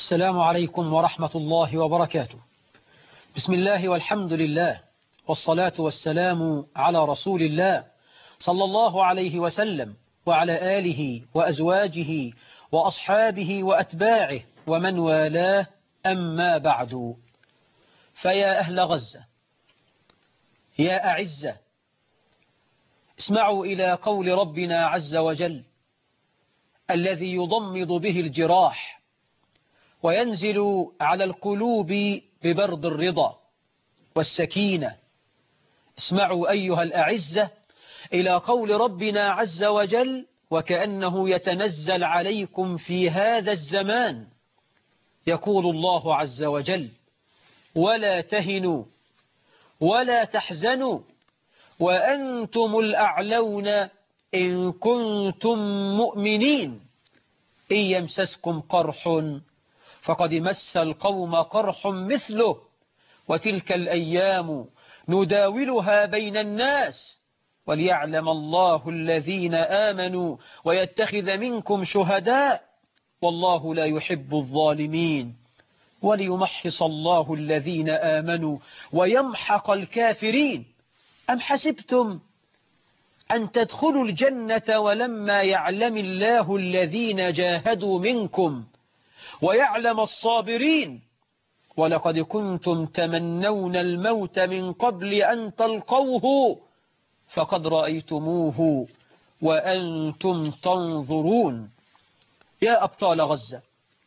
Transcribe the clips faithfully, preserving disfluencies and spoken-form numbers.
السلام عليكم ورحمة الله وبركاته. بسم الله والحمد لله والصلاة والسلام على رسول الله صلى الله عليه وسلم وعلى آله وأزواجه وأصحابه وأتباعه ومن والاه، أما بعد. فيا أهل غزة، يا أعزة، اسمعوا إلى قول ربنا عز وجل الذي يضمد به الجراح وينزل على القلوب ببرد الرضا والسكينة. اسمعوا أيها الأعزة إلى قول ربنا عز وجل وكأنه يتنزل عليكم في هذا الزمان. يقول الله عز وجل: ولا تهنوا ولا تحزنوا وأنتم الأعلون إن كنتم مؤمنين إن يمسسكم قرح فقد مس القوم قرح مثله وتلك الأيام نداولها بين الناس وليعلم الله الذين آمنوا ويتخذ منكم شهداء والله لا يحب الظالمين وليمحص الله الذين آمنوا ويمحق الكافرين. أم حسبتم أن تدخلوا الجنة ولما يعلم الله الذين جاهدوا منكم ويعلم الصابرين ولقد كنتم تمنون الموت من قبل أن تلقوه فقد رأيتموه وأنتم تنظرون. يا أبطال غزة،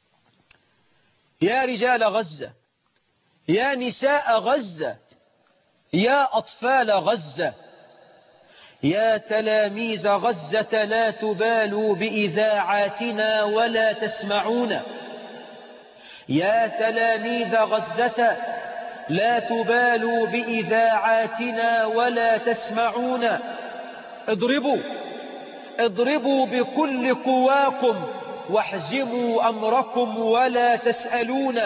يا رجال غزة، يا نساء غزة، يا أطفال غزة، يا تلاميذ غزة، لا تبالوا بإذاعاتنا ولا تسمعون. يا تلاميذ غزة، لا تبالوا بإذاعاتنا ولا تسمعون. اضربوا اضربوا بكل قواكم واحزموا أمركم ولا تسألون.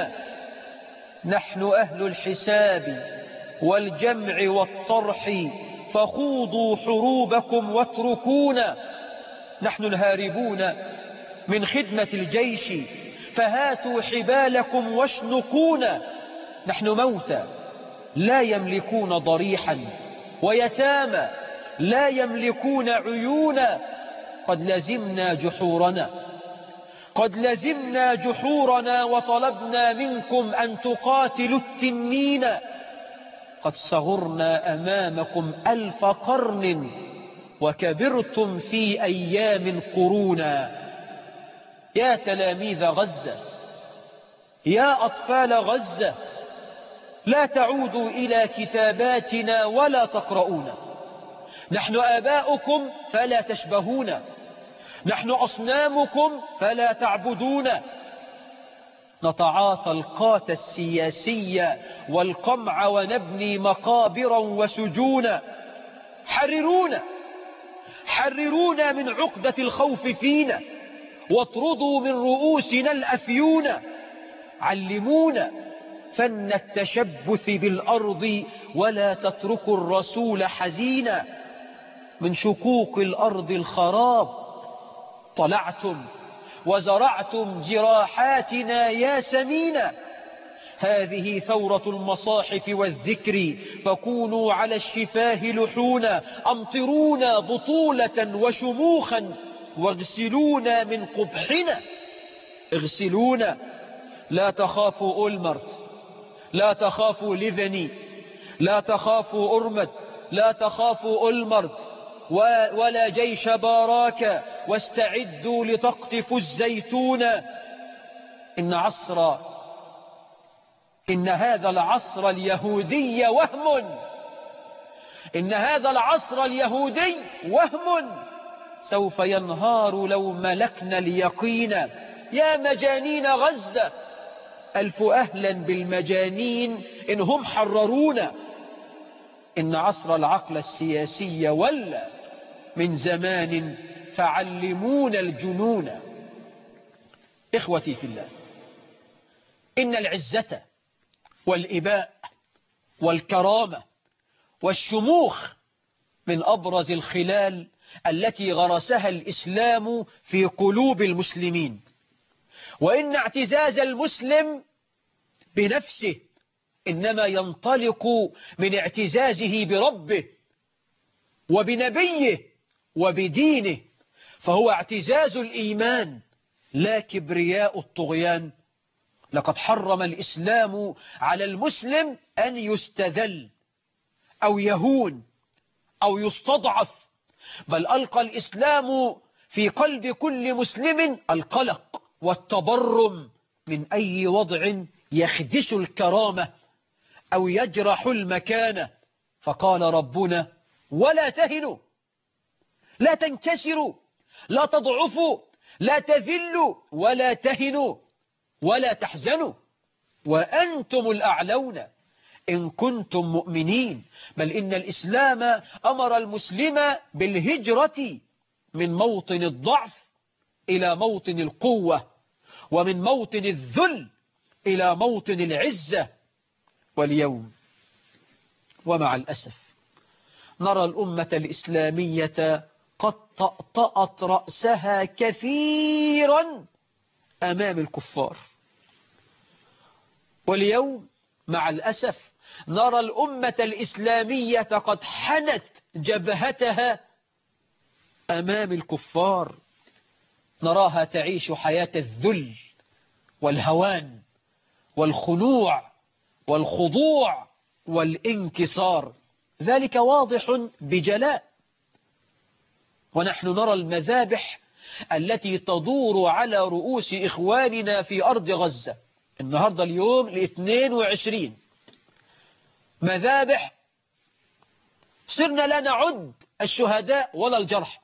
نحن أهل الحساب والجمع والطرح فخوضوا حروبكم واتركونا. نحن الهاربون من خدمة الجيش فهاتوا حبالكم واشنقونا. نحن موتى لا يملكون ضريحا ويتامى لا يملكون عيونا. قد لزمنا جحورنا قد لزمنا جحورنا وطلبنا منكم أن تقاتلوا التنين. قد صغرنا أمامكم ألف قرن وكبرتم في أيام قرونا. يا تلاميذ غزة، يا أطفال غزة، لا تعودوا إلى كتاباتنا ولا تقرؤون. نحن آباؤكم فلا تشبهون، نحن أصنامكم فلا تعبدون. نتعاطى القات السياسية والقمع ونبني مقابرا وسجونا. حررونا حررونا من عقدة الخوف فينا واطردوا من رؤوسنا الأفيون. علمونا فن التشبث بالأرض ولا تتركوا الرسول حزينا. من شقوق الأرض الخراب طلعتم وزرعتم جراحاتنا يا سمينا. هذه ثورة المصاحف والذكر فكونوا على الشفاه لحونا. أمطرونا بطولة وشموخا واغسلونا من قبحنا. اغسلونا. لا تخافوا أولمرت، لا تخافوا ليفني، لا تخافوا أرمد، لا تخافوا أولمرت ولا جيش باراك واستعدوا لتقطفوا الزيتون. إن عصر إن هذا العصر اليهودي وهم إن هذا العصر اليهودي وهم سوف ينهار لو ملكنا اليقين. يا مجانين غزة، ألف أهلا بالمجانين إن هم حررونا. إن عصر العقل السياسي ولا من زمان فعلمونا الجنون. إخوتي في الله، إن العزة والإباء والكرامة والشموخ من أبرز الخلال التي غرسها الإسلام في قلوب المسلمين. وإن اعتزاز المسلم بنفسه إنما ينطلق من اعتزازه بربه وبنبيه وبدينه، فهو اعتزاز الإيمان لا كبرياء الطغيان. لقد حرم الإسلام على المسلم أن يستذل أو يهون أو يستضعف، بل ألقى الإسلام في قلب كل مسلم القلق والتبرم من أي وضع يخدش الكرامة أو يجرح المكانة. فقال ربنا: ولا تهنوا، لا تنكسروا، لا تضعفوا، لا تذلوا، ولا تهنوا، ولا تحزنوا، وأنتم الأعلون إن كنتم مؤمنين. بل إن الإسلام أمر المسلم بالهجرة من موطن الضعف إلى موطن القوة، ومن موطن الذل إلى موطن العزة. واليوم ومع الأسف نرى الأمة الإسلامية قد طأطأت رأسها كثيرا أمام الكفار. واليوم مع الأسف نرى الأمة الإسلامية قد حنت جبهتها أمام الكفار، نراها تعيش حياة الذل والهوان والخنوع والخضوع والانكسار، ذلك واضح بجلاء. ونحن نرى المذابح التي تدور على رؤوس إخواننا في أرض غزة. النهاردة اليوم الاثنين وعشرين، مذابح صرنا لا نعد الشهداء ولا الجرحى،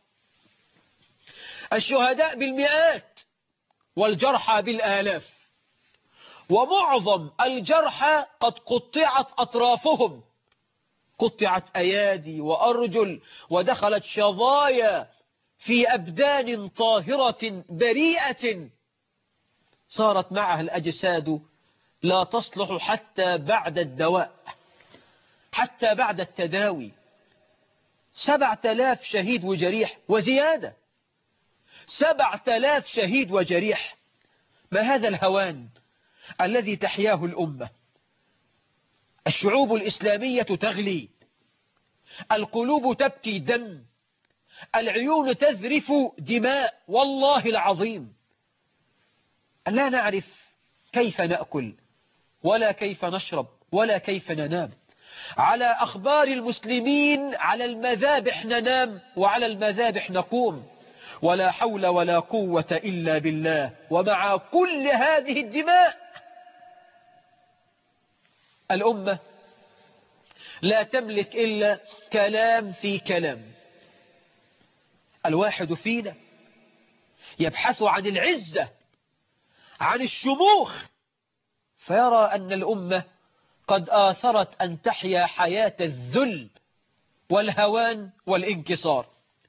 الشهداء بالمئات والجرحى بالآلاف، ومعظم الجرحى قد قطعت أطرافهم، قطعت أيادي وأرجل، ودخلت شظايا في أبدان طاهرة بريئة صارت معها الأجساد لا تصلح حتى بعد الدواء، حتى بعد التداوي. سبعة آلاف شهيد وجريح وزيادة، سبعة آلاف شهيد وجريح. ما هذا الهوان الذي تحياه الأمة؟ الشعوب الإسلامية تغلي، القلوب تبكي دم، العيون تذرف دماء، والله العظيم لا نعرف كيف نأكل ولا كيف نشرب ولا كيف ننام. على أخبار المسلمين على المذابح ننام وعلى المذابح نقوم، ولا حول ولا قوة إلا بالله. ومع كل هذه الدماء الأمة لا تملك إلا كلام في كلام. الواحد فينا يبحث عن العزة، عن الشموخ، فيرى أن الأمة قد آثرت أن تحيا حياة الذل والهوان والانكسار.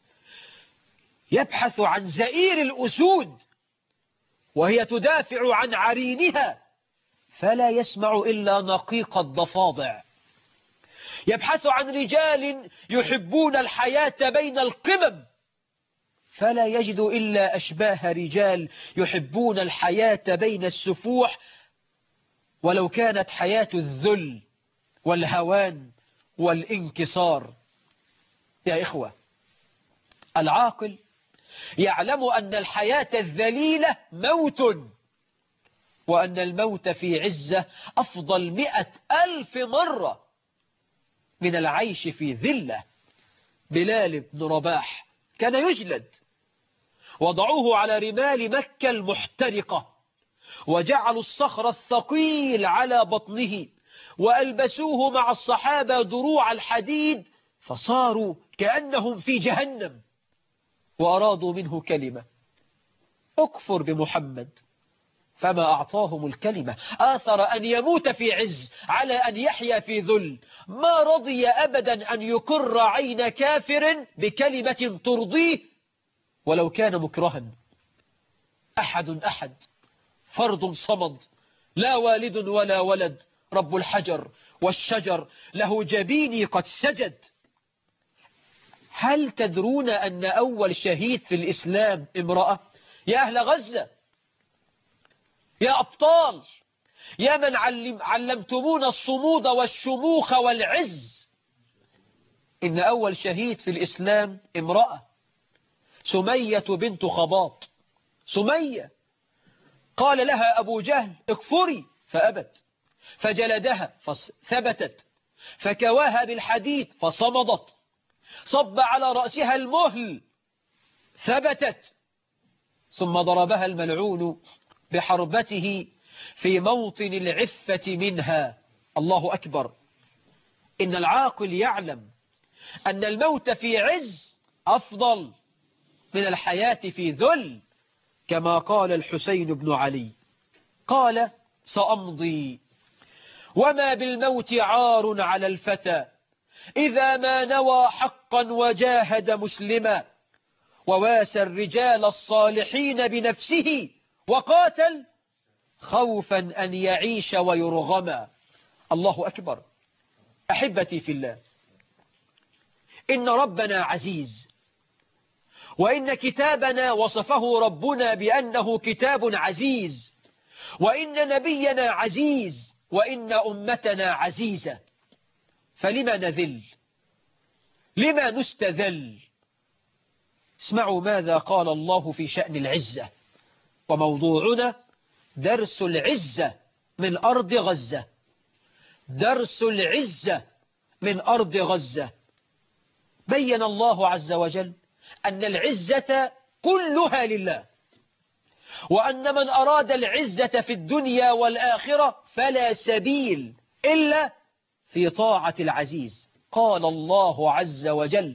يبحث عن زئير الأسود وهي تدافع عن عرينها، فلا يسمع إلا نقيق الضفادع. يبحث عن رجال يحبون الحياة بين القمم، فلا يجد إلا أشباه رجال يحبون الحياة بين السفوح، ولو كانت حياة الذل والهوان والانكسار. يا إخوة، العاقل يعلم أن الحياة الذليلة موت، وأن الموت في عزة أفضل مئة ألف مرة من العيش في ذلة. بلال بن رباح كان يجلد، وضعوه على رمال مكة المحترقة، وجعلوا الصخر الثقيل على بطنه، وألبسوه مع الصحابة دروع الحديد، فصاروا كأنهم في جهنم، وأرادوا منه كلمة: اكفر بمحمد، فما أعطاهم الكلمة. آثر أن يموت في عز على أن يحيا في ذل. ما رضي أبدا أن يقر عين كافر بكلمة ترضيه ولو كان مكرها. أحد أحد، فرد صمد، لا والد ولا ولد، رب الحجر والشجر، له جبيني قد سجد. هل تدرون أن أول شهيد في الإسلام امرأة؟ يا أهل غزة، يا أبطال، يا من علم علمتمونا الصمود والشموخ والعز. إن أول شهيد في الإسلام امرأة، سمية بنت خباط. سمية قال لها أبو جهل اكفري فأبت، فجلدها فثبتت، فكواها بالحديد فصمدت، صب على رأسها المهل ثبتت، ثم ضربها الملعون بحربته في موطن العفة منها. الله أكبر. إن العاقل يعلم أن الموت في عز أفضل من الحياة في ذل، كما قال الحسين بن علي، قال سأمضي وما بالموت عار على الفتى إذا ما نوى حقا وجاهد مسلما، وواسى الرجال الصالحين بنفسه وقاتل خوفا أن يعيش ويرغما. الله أكبر. أحبتي في الله، إن ربنا عزيز، وإن كتابنا وصفه ربنا بأنه كتاب عزيز، وإن نبينا عزيز، وإن أمتنا عزيزة. فلما نذل؟ لما نستذل؟ اسمعوا ماذا قال الله في شأن العزة، وموضوعنا درس العزة من أرض غزة. درس العزة من أرض غزة. بين الله عز وجل أن العزة كلها لله، وأن من أراد العزة في الدنيا والآخرة فلا سبيل إلا في طاعة العزيز. قال الله عز وجل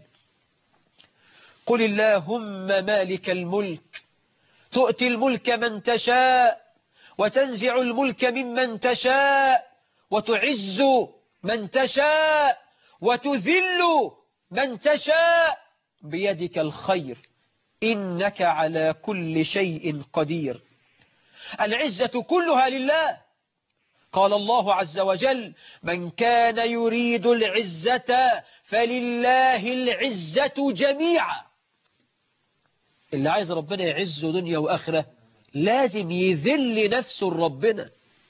قل اللهم مالك الملك تؤتي الملك من تشاء وتنزع الملك ممن تشاء وتعز من تشاء وتذل من تشاء بيدك الخير إنك على كل شيء قدير. العزة كلها لله. قال الله عز وجل من كان يريد العزة فلله العزة جميعا. اللي عايز ربنا يعزه دنيا وآخرة لازم يذل نفسه ربنا.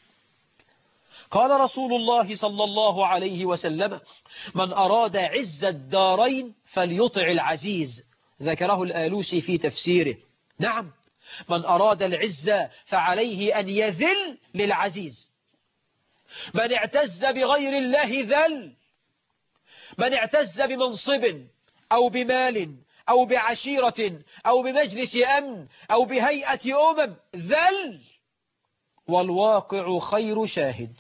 قال رسول الله صلى الله عليه وسلم من أراد عز الدارين فليطع العزيز، ذكره الآلوسي في تفسيره. نعم، من أراد العزة فعليه أن يذل للعزيز. من اعتز بغير الله ذل. من اعتز بمنصب أو بمال أو بعشيرة أو بمجلس أمن أو بهيئة أمم ذل، والواقع خير شاهد.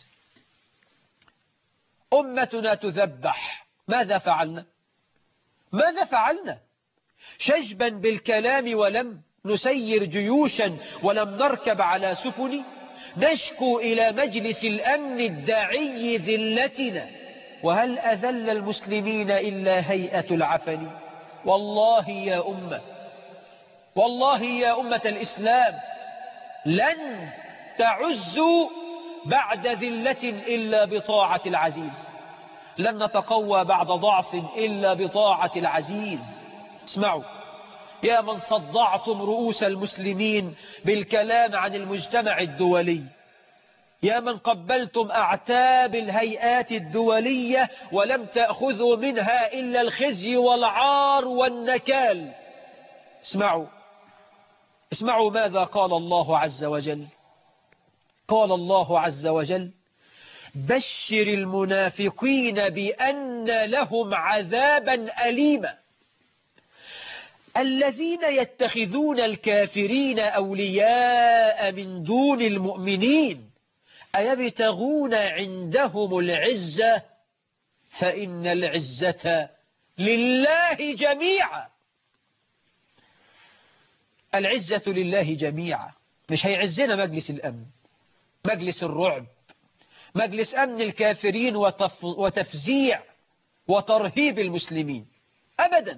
أمتنا تذبح، ماذا فعلنا؟ ماذا فعلنا؟ شجبا بالكلام ولم نسير جيوشا ولم نركب على سفن، نشكو إلى مجلس الأمن الداعي ذلتنا، وهل أذل المسلمين إلا هيئة العفن. والله يا أمة، والله يا أمة الإسلام لن تعزوا بعد ذلة إلا بطاعة العزيز، لن نتقوى بعد ضعف إلا بطاعة العزيز. اسمعوا يا من صدعتم رؤوس المسلمين بالكلام عن المجتمع الدولي، يا من قبلتم أعتاب الهيئات الدولية ولم تأخذوا منها إلا الخزي والعار والنكال، اسمعوا اسمعوا ماذا قال الله عز وجل. قال الله عز وجل بشر المنافقين بأن لهم عذابا أليما الذين يتخذون الكافرين أولياء من دون المؤمنين أيبتغون عندهم العزة فإن العزة لله جميعا. العزة لله جميعا. مش هيعزنا مجلس الأمن، مجلس الرعب، مجلس أمن الكافرين وتف... وتفزيع وترهيب المسلمين أبدا.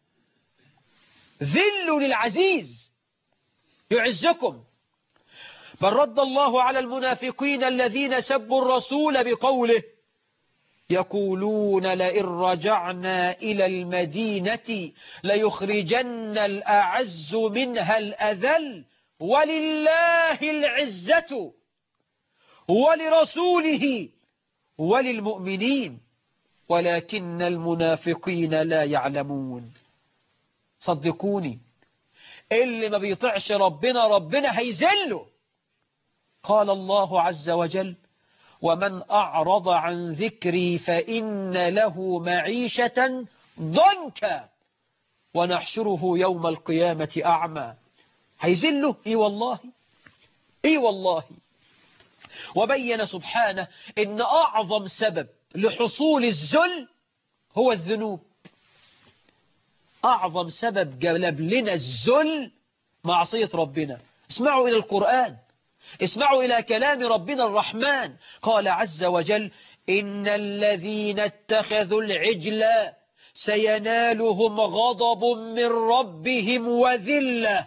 ذلوا للعزيز يعزكم. بل رد الله على المنافقين الذين سبوا الرسول بقوله يقولون لئن رجعنا إلى المدينة ليخرجن الأعز منها الأذل ولله العزة ولرسوله وللمؤمنين ولكن المنافقين لا يعلمون. صدقوني اللي ما بيطيعش ربنا ربنا هيذله. قال الله عز وجل ومن أعرض عن ذكري فإن له معيشة ضنكا ونحشره يوم القيامة أعمى. هيذله؟ إيه والله، إيه والله. وبين سبحانه إن أعظم سبب لحصول الذل هو الذنوب. أعظم سبب جلب لنا الذل معصية ربنا. اسمعوا إلى القرآن، اسمعوا إلى كلام ربنا الرحمن. قال عز وجل إن الذين اتخذوا العجل سينالهم غضب من ربهم وذلة.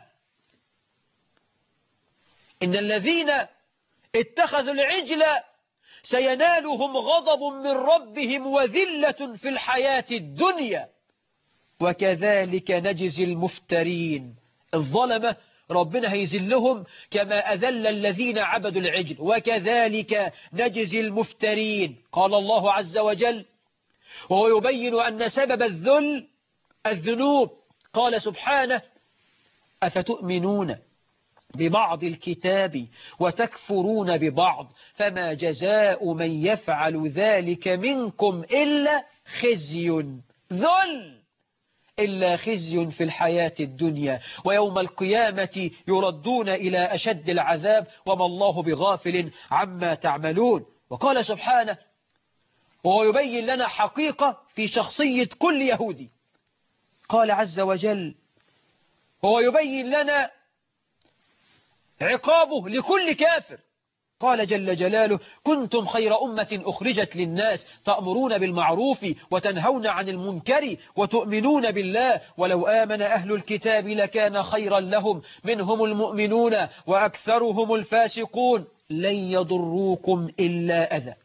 إن الذين اتخذوا العجل سينالهم غضب من ربهم وذلة في الحياة الدنيا وكذلك نجزي المفترين. الظلمة ربنا هيذلهم كما أذل الذين عبدوا العجل وكذلك نجزي المفترين. قال الله عز وجل وهو يبين أن سبب الذل الذنوب. قال سبحانه أفتؤمنون ببعض الكتاب وتكفرون ببعض فما جزاء من يفعل ذلك منكم إلا خزي ذل إلا خزي في الحياة الدنيا ويوم القيامة يردون إلى أشد العذاب وما الله بغافل عما تعملون. وقال سبحانه وهو يبين لنا حقيقة في شخصية كل يهودي. قال عز وجل وهو يبين لنا عقابه لكل كافر. قال جل جلاله كنتم خير أمة أخرجت للناس تأمرون بالمعروف وتنهون عن المنكر وتؤمنون بالله ولو آمن أهل الكتاب لكان خيرا لهم منهم المؤمنون وأكثرهم الفاسقون لن يضروكم إلا أذى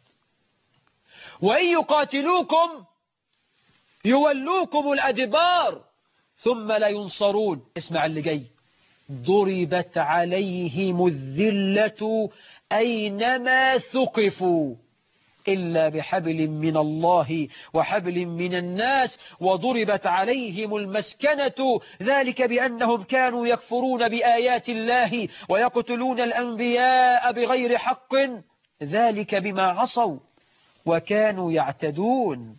وإن يقاتلوكم يولوكم الأدبار ثم لا ينصرون. اسمع اللي جاي ضربت عليهم الذلة أينما ثقفوا إلا بحبل من الله وحبل من الناس وضربت عليهم المسكنة ذلك بأنهم كانوا يكفرون بآيات الله ويقتلون الأنبياء بغير حق ذلك بما عصوا وكانوا يعتدون.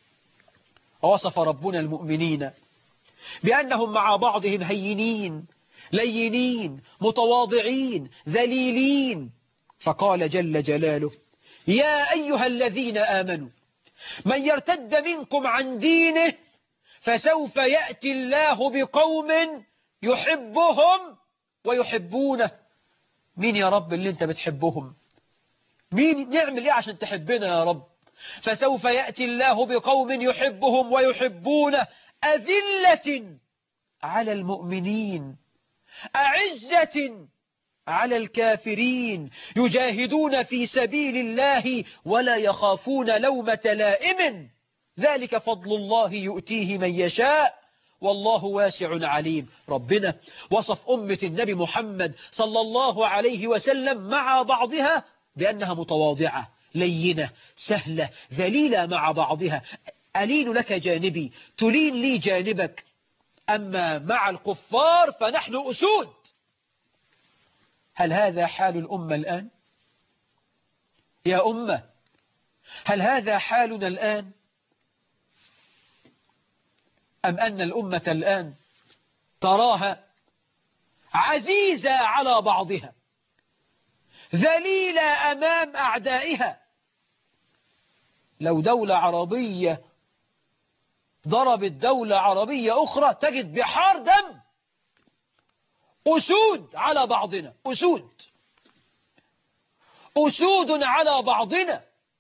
ووصف ربنا المؤمنين بأنهم مع بعضهم هينين لينين متواضعين ذليلين. فقال جل جلاله يا أيها الذين آمنوا من يرتد منكم عن دينه فسوف يأتي الله بقوم يحبهم ويحبونه. مين يا رب اللي انت بتحبهم؟ مين نعمل ايه عشان تحبنا يا رب؟ فسوف يأتي الله بقوم يحبهم ويحبونه أذلة على المؤمنين أعزة على الكافرين يجاهدون في سبيل الله ولا يخافون لومة لائم ذلك فضل الله يؤتيه من يشاء والله واسع عليم. ربنا وصف أمة النبي محمد صلى الله عليه وسلم مع بعضها بأنها متواضعة لينة سهلة ذليلة مع بعضها. ألين لك جانبي تلين لي جانبك أما مع الكفار فنحن أسود. هل هذا حال الأمة الآن يا أمة؟ هل هذا حالنا الآن أم أن الأمة الآن تراها عزيزة على بعضها ذليلة أمام أعدائها؟ لو دولة عربية ضربت دولة عربية أخرى تجد بحار دم. أسود على بعضنا أسود أسود على بعضنا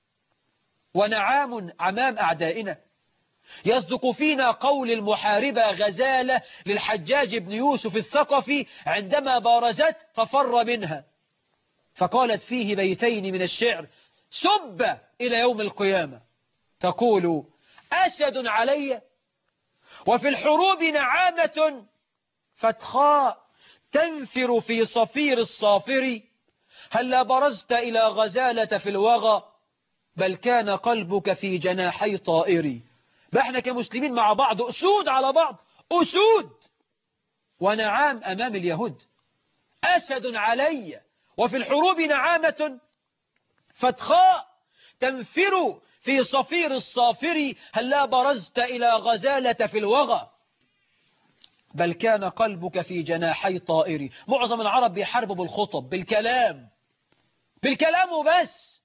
ونعام أمام أعدائنا. يصدق فينا قول المحاربة غزالة للحجاج بن يوسف الثقفي عندما بارزت ففر منها فقالت فيه بيتين من الشعر سب إلى يوم القيامة تقول أسد علي وفي الحروب نعامة فتخاء تنفر في صفير الصافر هلا برزت إلى غزالة في الوغى بل كان قلبك في جناحي طائري. بقى احنا كمسلمين مع بعض أسود على بعض، أسود ونعام أمام اليهود، أسد علي وفي الحروب نعامة فتخاء تنفر في صفير الصافر هلا برزت إلى غزالة في الوغى بل كان قلبك في جناحي طائري. معظم العرب بيحاربوا بالخطب، بالكلام، بالكلام وبس.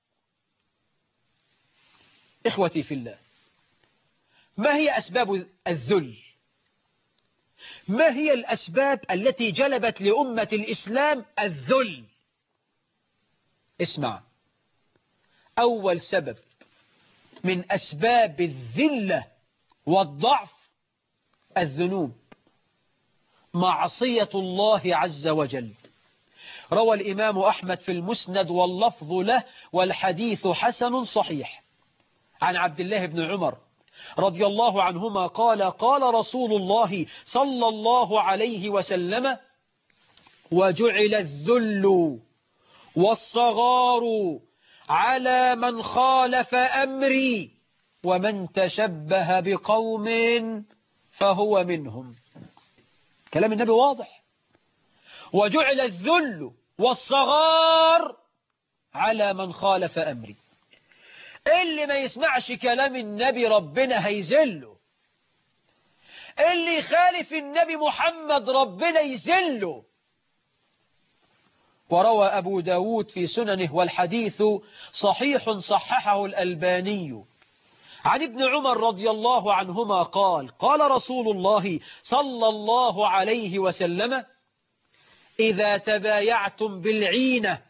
إخوتي في الله، ما هي أسباب الذل؟ ما هي الأسباب التي جلبت لأمة الإسلام الذل؟ اسمع، أول سبب من أسباب الذلة والضعف الذنوب، معصية الله عز وجل. روى الإمام أحمد في المسند واللفظ له والحديث حسن صحيح عن عبد الله بن عمر رضي الله عنهما قال قال رسول الله صلى الله عليه وسلم وجعل الذل والصغار على من خالف أمري ومن تشبه بقوم فهو منهم. كلام النبي واضح. وجعل الذل والصغار على من خالف أمري. اللي ما يسمعش كلام النبي ربنا هيذله، اللي يخالف النبي محمد ربنا يذله. وروى أبو داود في سننه والحديث صحيح صححه الألباني عن ابن عمر رضي الله عنهما قال قال رسول الله صلى الله عليه وسلم إذا تبايعتم بالعينة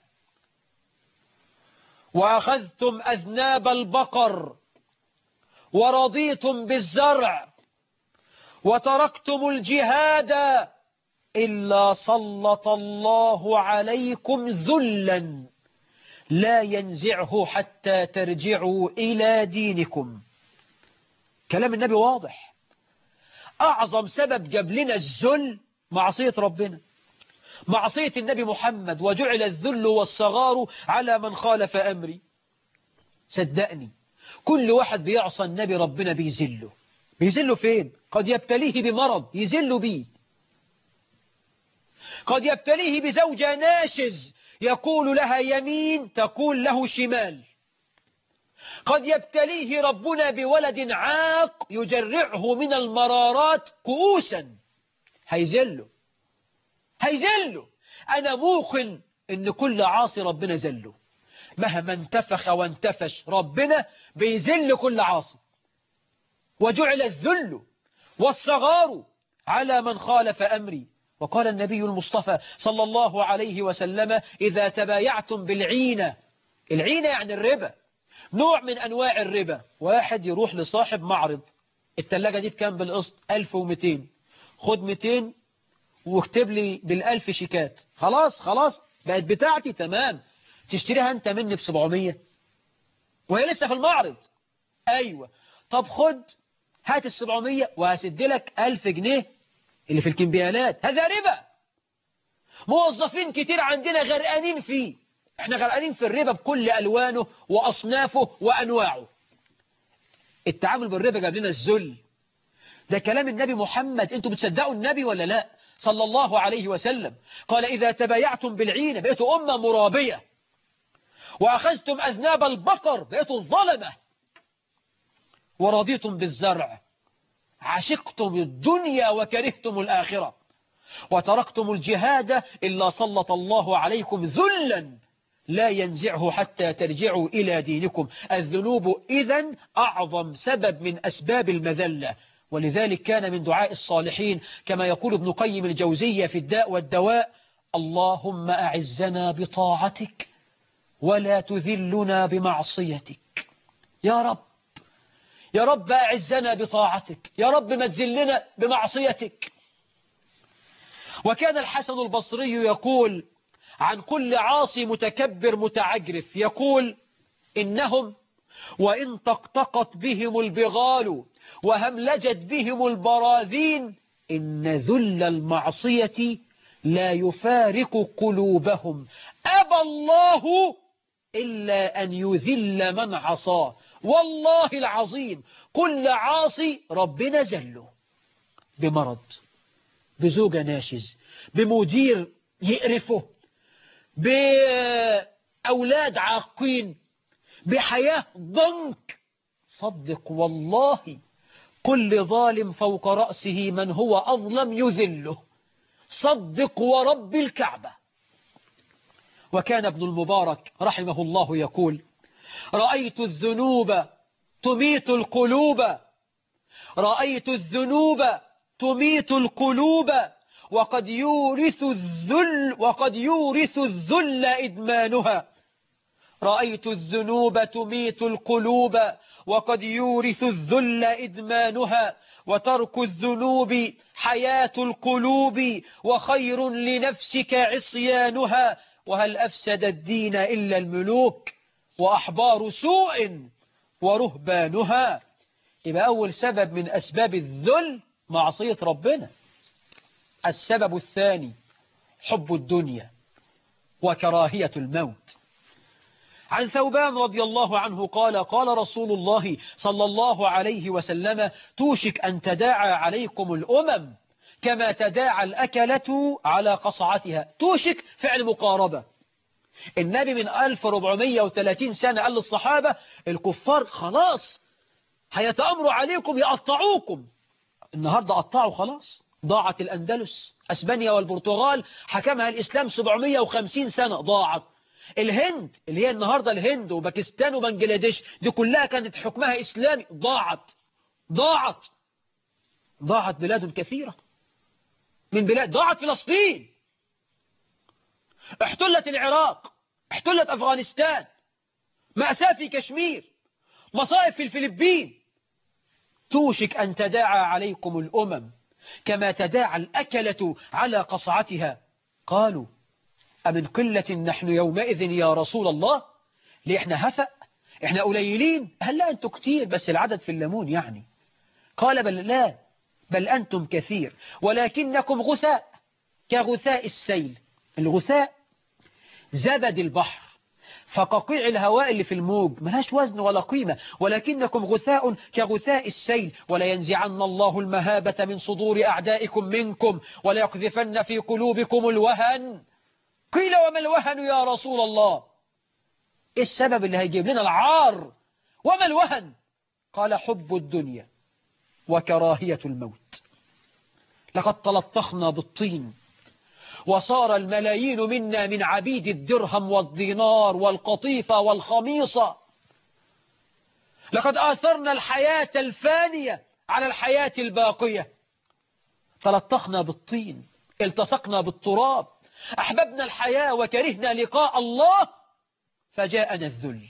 وأخذتم أذناب البقر ورضيتم بالزرع وتركتم الجهاد إلا سلط الله عليكم ذلا لا ينزعه حتى ترجعوا إلى دينكم. كلام النبي واضح. أعظم سبب جاب لنا الذل معصية ربنا، معصية النبي محمد. وجعل الذل والصغار على من خالف أمري. صدقني كل واحد بيعصى النبي ربنا بيذله. بيذله فين؟ قد يبتليه بمرض يذل بيه، قد يبتليه بزوجة ناشز يقول لها يمين تقول له شمال، قد يبتليه ربنا بولد عاق يجرعه من المرارات كؤوسا. هيذله، هيذله. أنا موقن إن كل عاصي ربنا ذله، مهما انتفخ وانتفش ربنا بيذل كل عاصي. وجعل الذل والصغار على من خالف أمري. وقال النبي المصطفى صلى الله عليه وسلم إذا تبايعتم بالعينة، العينة يعني الربا، نوع من أنواع الربا. واحد يروح لصاحب معرض، التلاجة دي بكام بالقسط؟ ألف ومتين، خد متين واكتب لي بالألف شيكات. خلاص خلاص بقت بتاعتي تمام. تشتريها أنت مني بسبعمية وهي لسه في المعرض. أيوة، طب خد هات السبعمية وهسدلك ألف جنيه اللي في الكمبيالات. هذا ربا. موظفين كتير عندنا غرقانين فيه. احنا غرقانين في الربا بكل ألوانه وأصنافه وأنواعه. التعامل بالربا جاب لنا الذل. ده كلام النبي محمد. انتوا بتصدقوا النبي ولا لا؟ صلى الله عليه وسلم قال إذا تبايعتم بالعينة بقيتوا أمة مرابية، وأخذتم أذناب البقر بقيتوا الظلمة، ورضيتم بالزرع عشقتم الدنيا وكرهتم الآخرة، وتركتم الجهاد إلا سلط الله عليكم ذلا لا ينزعه حتى ترجعوا إلى دينكم. الذنوب إذن أعظم سبب من أسباب المذلة. ولذلك كان من دعاء الصالحين كما يقول ابن قيم الجوزية في الداء والدواء اللهم أعزنا بطاعتك ولا تذلنا بمعصيتك. يا رب، يا رب أعزنا بطاعتك، يا رب ما تذلنا بمعصيتك. وكان الحسن البصري يقول عن كل عاصي متكبر متعجرف، يقول إنهم وإن طقطقت بهم البغال وهملجت بهم البراذين إن ذل المعصية لا يفارق قلوبهم أبى الله إلا أن يذل من عصاه. والله العظيم كل عاصي ربنا ذله، بمرض، بزوجة ناشز، بمدير يقرفه، بأولاد عاقين، بحياة ضنك. صدق والله كل ظالم فوق رأسه من هو أظلم يذله. صدق ورب الكعبة. وكان ابن المبارك رحمه الله يقول: رأيت الذنوب تميت القلوب، رأيت الذنوب تميت القلوب، وقد يورث الذل وقد يورث الذل إدمانها. رأيت الذنوب تميت القلوب وقد يورث الذل إدمانها، وترك الذنوب حياة القلوب، وخير لنفسك عصيانها. وهل أفسد الدين إلا الملوك وأحبار سوء ورهبانها. يبقى أول سبب من أسباب الذل معصية ربنا. السبب الثاني حب الدنيا وكراهية الموت. عن ثوبان رضي الله عنه قال: قال رسول الله صلى الله عليه وسلم: توشك أن تداعى عليكم الأمم كما تداعى الأكلة على قصعتها. توشك فعل مقاربة. النبي من ألف وأربعمائة وثلاثين سنة قال للصحابة: الكفار خلاص هيتأمروا عليكم يقطعوكم. النهاردة قطعوا خلاص. ضاعت الأندلس، أسبانيا والبرتغال حكمها الإسلام سبعمائة وخمسين سنة، ضاعت. الهند اللي هي النهاردة الهند وباكستان وبنجلاديش دي كلها كانت حكمها إسلامي، ضاعت ضاعت ضاعت بلاد كثيرة من بلاد. ضاعت فلسطين، احتلت العراق، احتلت أفغانستان، مأساة في كشمير، مصائب في الفلبين. توشك أن تداعى عليكم الأمم كما تداعى الأكلة على قصعتها. قالوا: أمن قلة نحن يومئذ يا رسول الله؟ ليه احنا هفأ؟ احنا قليلين؟ هل لا أنتم كتير بس العدد في الليمون يعني. قال: بل لا، بل أنتم كثير ولكنكم غثاء كغثاء السيل. الغثاء زبد البحر، فقطيع الهواء اللي في الموج ملهاش وزن ولا قيمة. ولكنكم غثاء كغثاء السيل. ولا ينزعن الله المهابة من صدور أعدائكم منكم ولا يقذفن في قلوبكم الوهن. قيل: وما الوهن يا رسول الله؟ إيه السبب اللي هيجيب لنا العار؟ وما الوهن؟ قال: حب الدنيا وكراهية الموت. لقد تلطخنا بالطين وصار الملايين منا من عبيد الدرهم والدينار والقطيفة والخميصة. لقد آثرنا الحياة الفانية على الحياة الباقية. تلطخنا بالطين، التصقنا بالتراب، أحببنا الحياة وكرهنا لقاء الله فجاءنا الذل.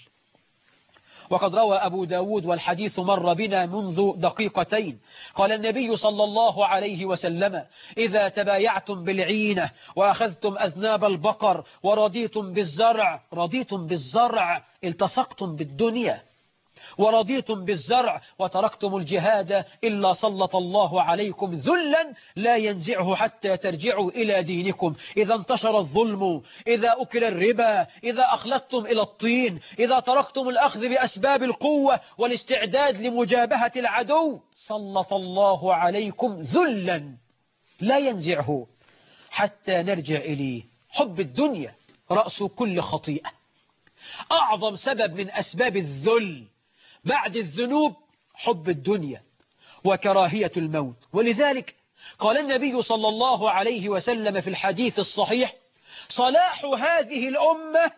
وقد روى أبو داود والحديث مر بنا منذ دقيقتين. قال النبي صلى الله عليه وسلم: إذا تبايعتم بالعينة وأخذتم أذناب البقر ورضيتم بالزرع رضيتم بالزرع التصقتم بالدنيا، ورضيتم بالزرع وتركتم الجهاد إلا سلط الله عليكم ذلا لا ينزعه حتى ترجعوا إلى دينكم. إذا انتشر الظلم، إذا أكل الربا، إذا أخلدتم إلى الطين، إذا تركتم الأخذ بأسباب القوة والاستعداد لمجابهة العدو، سلط الله عليكم ذلا لا ينزعه حتى نرجع إليه. حب الدنيا رأس كل خطيئة. أعظم سبب من أسباب الذل بعد الذنوب حب الدنيا وكراهية الموت. ولذلك قال النبي صلى الله عليه وسلم في الحديث الصحيح: صلاح هذه الأمة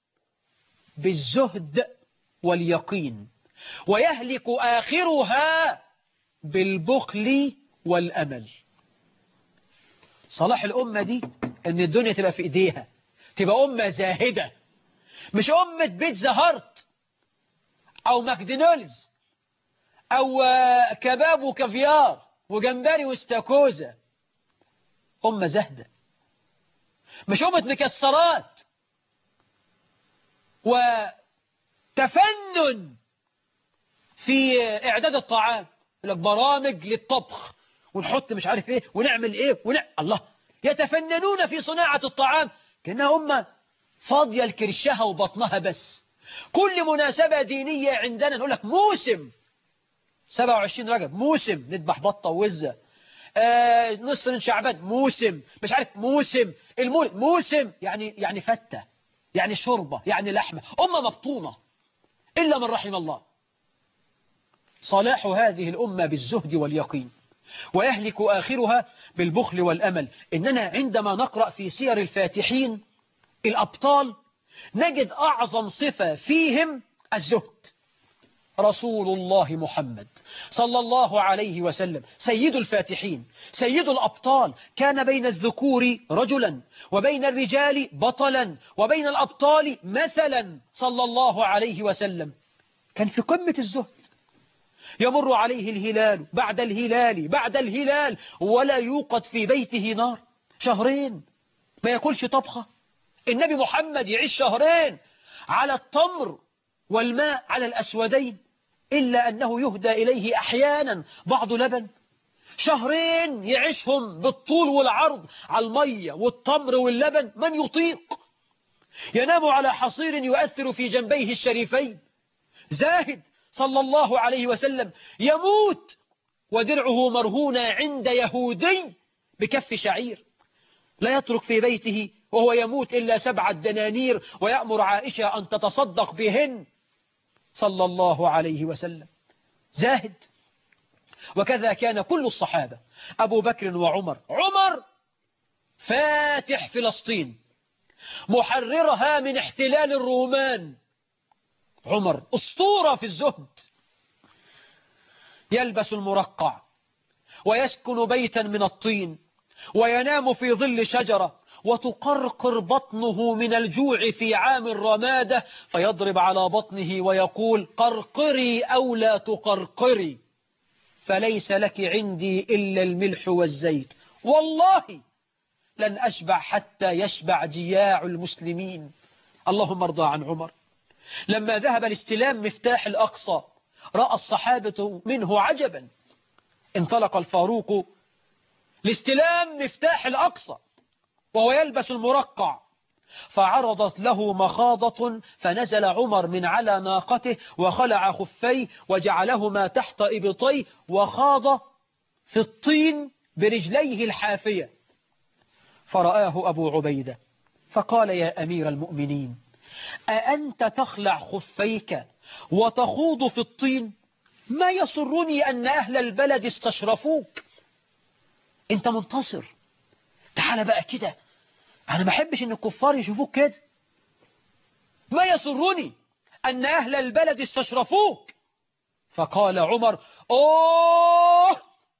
بالزهد واليقين، ويهلك آخرها بالبخل والأمل. صلاح الأمة دي أن الدنيا تبقى في إيديها، تبقى أمة زاهدة، مش أمة بيتزا هارت أو ماكدونالدز أو كباب وكافيار وجمبري واستاكوزا. أمة زهدة، مش أمة مكسرات وتفنن في إعداد الطعام. لك برامج للطبخ ونحط مش عارف إيه ونعمل إيه ونعمل. الله، يتفننون في صناعة الطعام كأنها أمة فاضية لكرشها وبطنها بس. كل مناسبة دينية عندنا نقول لك موسم سبعة وعشرين رجب موسم نذبح بطة ووزة، آه نصف من شعبان موسم، مش عارف موسم المو... موسم يعني يعني فتة، يعني شوربة، يعني لحمة، أمة مبطونة إلا من رحم الله. صلاح هذه الأمة بالزهد واليقين، ويهلك آخرها بالبخل والأمل. إننا عندما نقرأ في سير الفاتحين الأبطال نجد أعظم صفة فيهم الزهد. رسول الله محمد صلى الله عليه وسلم سيد الفاتحين سيد الأبطال، كان بين الذكور رجلا وبين الرجال بطلا وبين الأبطال مثلا صلى الله عليه وسلم. كان في قمة الزهد، يمر عليه الهلال بعد الهلال بعد الهلال ولا يوقد في بيته نار. شهرين ما يأكلش طبخة. النبي محمد يعيش شهرين على التمر والماء على الأسودين، إلا أنه يهدى إليه أحيانا بعض لبن. شهرين يعيشهم بالطول والعرض على المية والتمر واللبن، من يطيق؟ ينام على حصير يؤثر في جنبيه الشريفين. زاهد صلى الله عليه وسلم يموت ودرعه مرهونة عند يهودي بكف شعير، لا يترك في بيته وهو يموت إلا سبعة دنانير، ويأمر عائشة أن تتصدق بهن صلى الله عليه وسلم. زاهد. وكذا كان كل الصحابة، أبو بكر وعمر. عمر فاتح فلسطين، محررها من احتلال الرومان. عمر أسطورة في الزهد، يلبس المرقع ويسكن بيتا من الطين وينام في ظل شجرة، وتقرقر بطنه من الجوع في عام الرمادة، فيضرب على بطنه ويقول قرقري أو لا تقرقري، فليس لك عندي إلا الملح والزيت، والله لن أشبع حتى يشبع جياع المسلمين. اللهم ارضى عن عمر. لما ذهب لاستلام مفتاح الأقصى رأى الصحابة منه عجبا. انطلق الفاروق لاستلام مفتاح الأقصى وهو يلبس المرقع، فعرضت له مخاضة، فنزل عمر من على ناقته وخلع خفيه وجعلهما تحت إبطيه وخاض في الطين برجليه الحافية. فرآه أبو عبيدة فقال يا أمير المؤمنين، أأنت تخلع خفيك وتخوض في الطين؟ ما يسرني أن أهل البلد استشرفوك، أنت منتصر، تعال بقى كده، أنا ما أحبش أن الكفار يشوفوك كده. ما يسرني أن أهل البلد استشرفوك. فقال عمر أوه،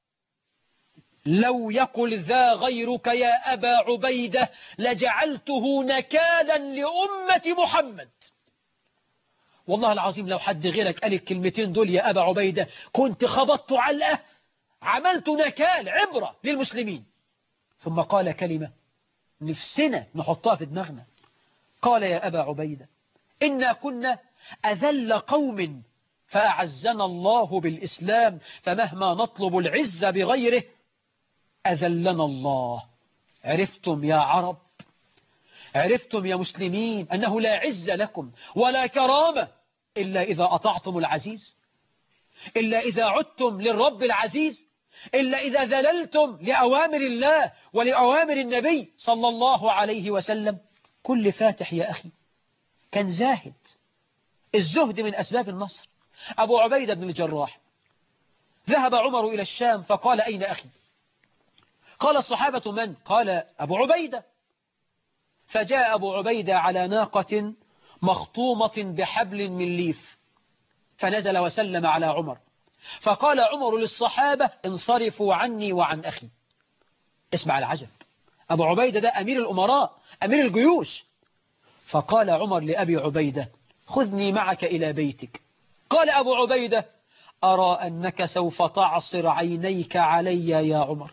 لو يقل ذا غيرك يا أبا عبيدة لجعلته نكالا لأمة محمد. والله العظيم لو حد غيرك قال الكلمتين دول يا أبا عبيدة كنت خبطت علقة، عملت نكال عبرة للمسلمين. ثم قال كلمة نفسنا نحطها في دماغنا. قال يا أبا عبيدة إنا كنا أذل قوم فأعزنا الله بالإسلام، فمهما نطلب العز بغيره أذلنا الله. عرفتم يا عرب، عرفتم يا مسلمين أنه لا عز لكم ولا كرامة إلا إذا أطعتم العزيز، إلا إذا عدتم للرب العزيز، إلا إذا ذللتم لأوامر الله ولأوامر النبي صلى الله عليه وسلم. كل فاتح يا أخي كان زاهد. الزهد من أسباب النصر. أبو عبيدة بن الجراح ذهب عمر إلى الشام فقال أين أخي؟ قال الصحابة من؟ قال أبو عبيدة. فجاء أبو عبيدة على ناقة مخطومة بحبل من ليف، فنزل وسلم على عمر، فقال عمر للصحابة انصرفوا عني وعن أخي. اسمع العجب، أبو عبيدة ده أمير الأمراء، أمير الجيوش. فقال عمر لأبي عبيدة خذني معك إلى بيتك. قال أبو عبيدة أرى أنك سوف تعصر عينيك علي يا عمر.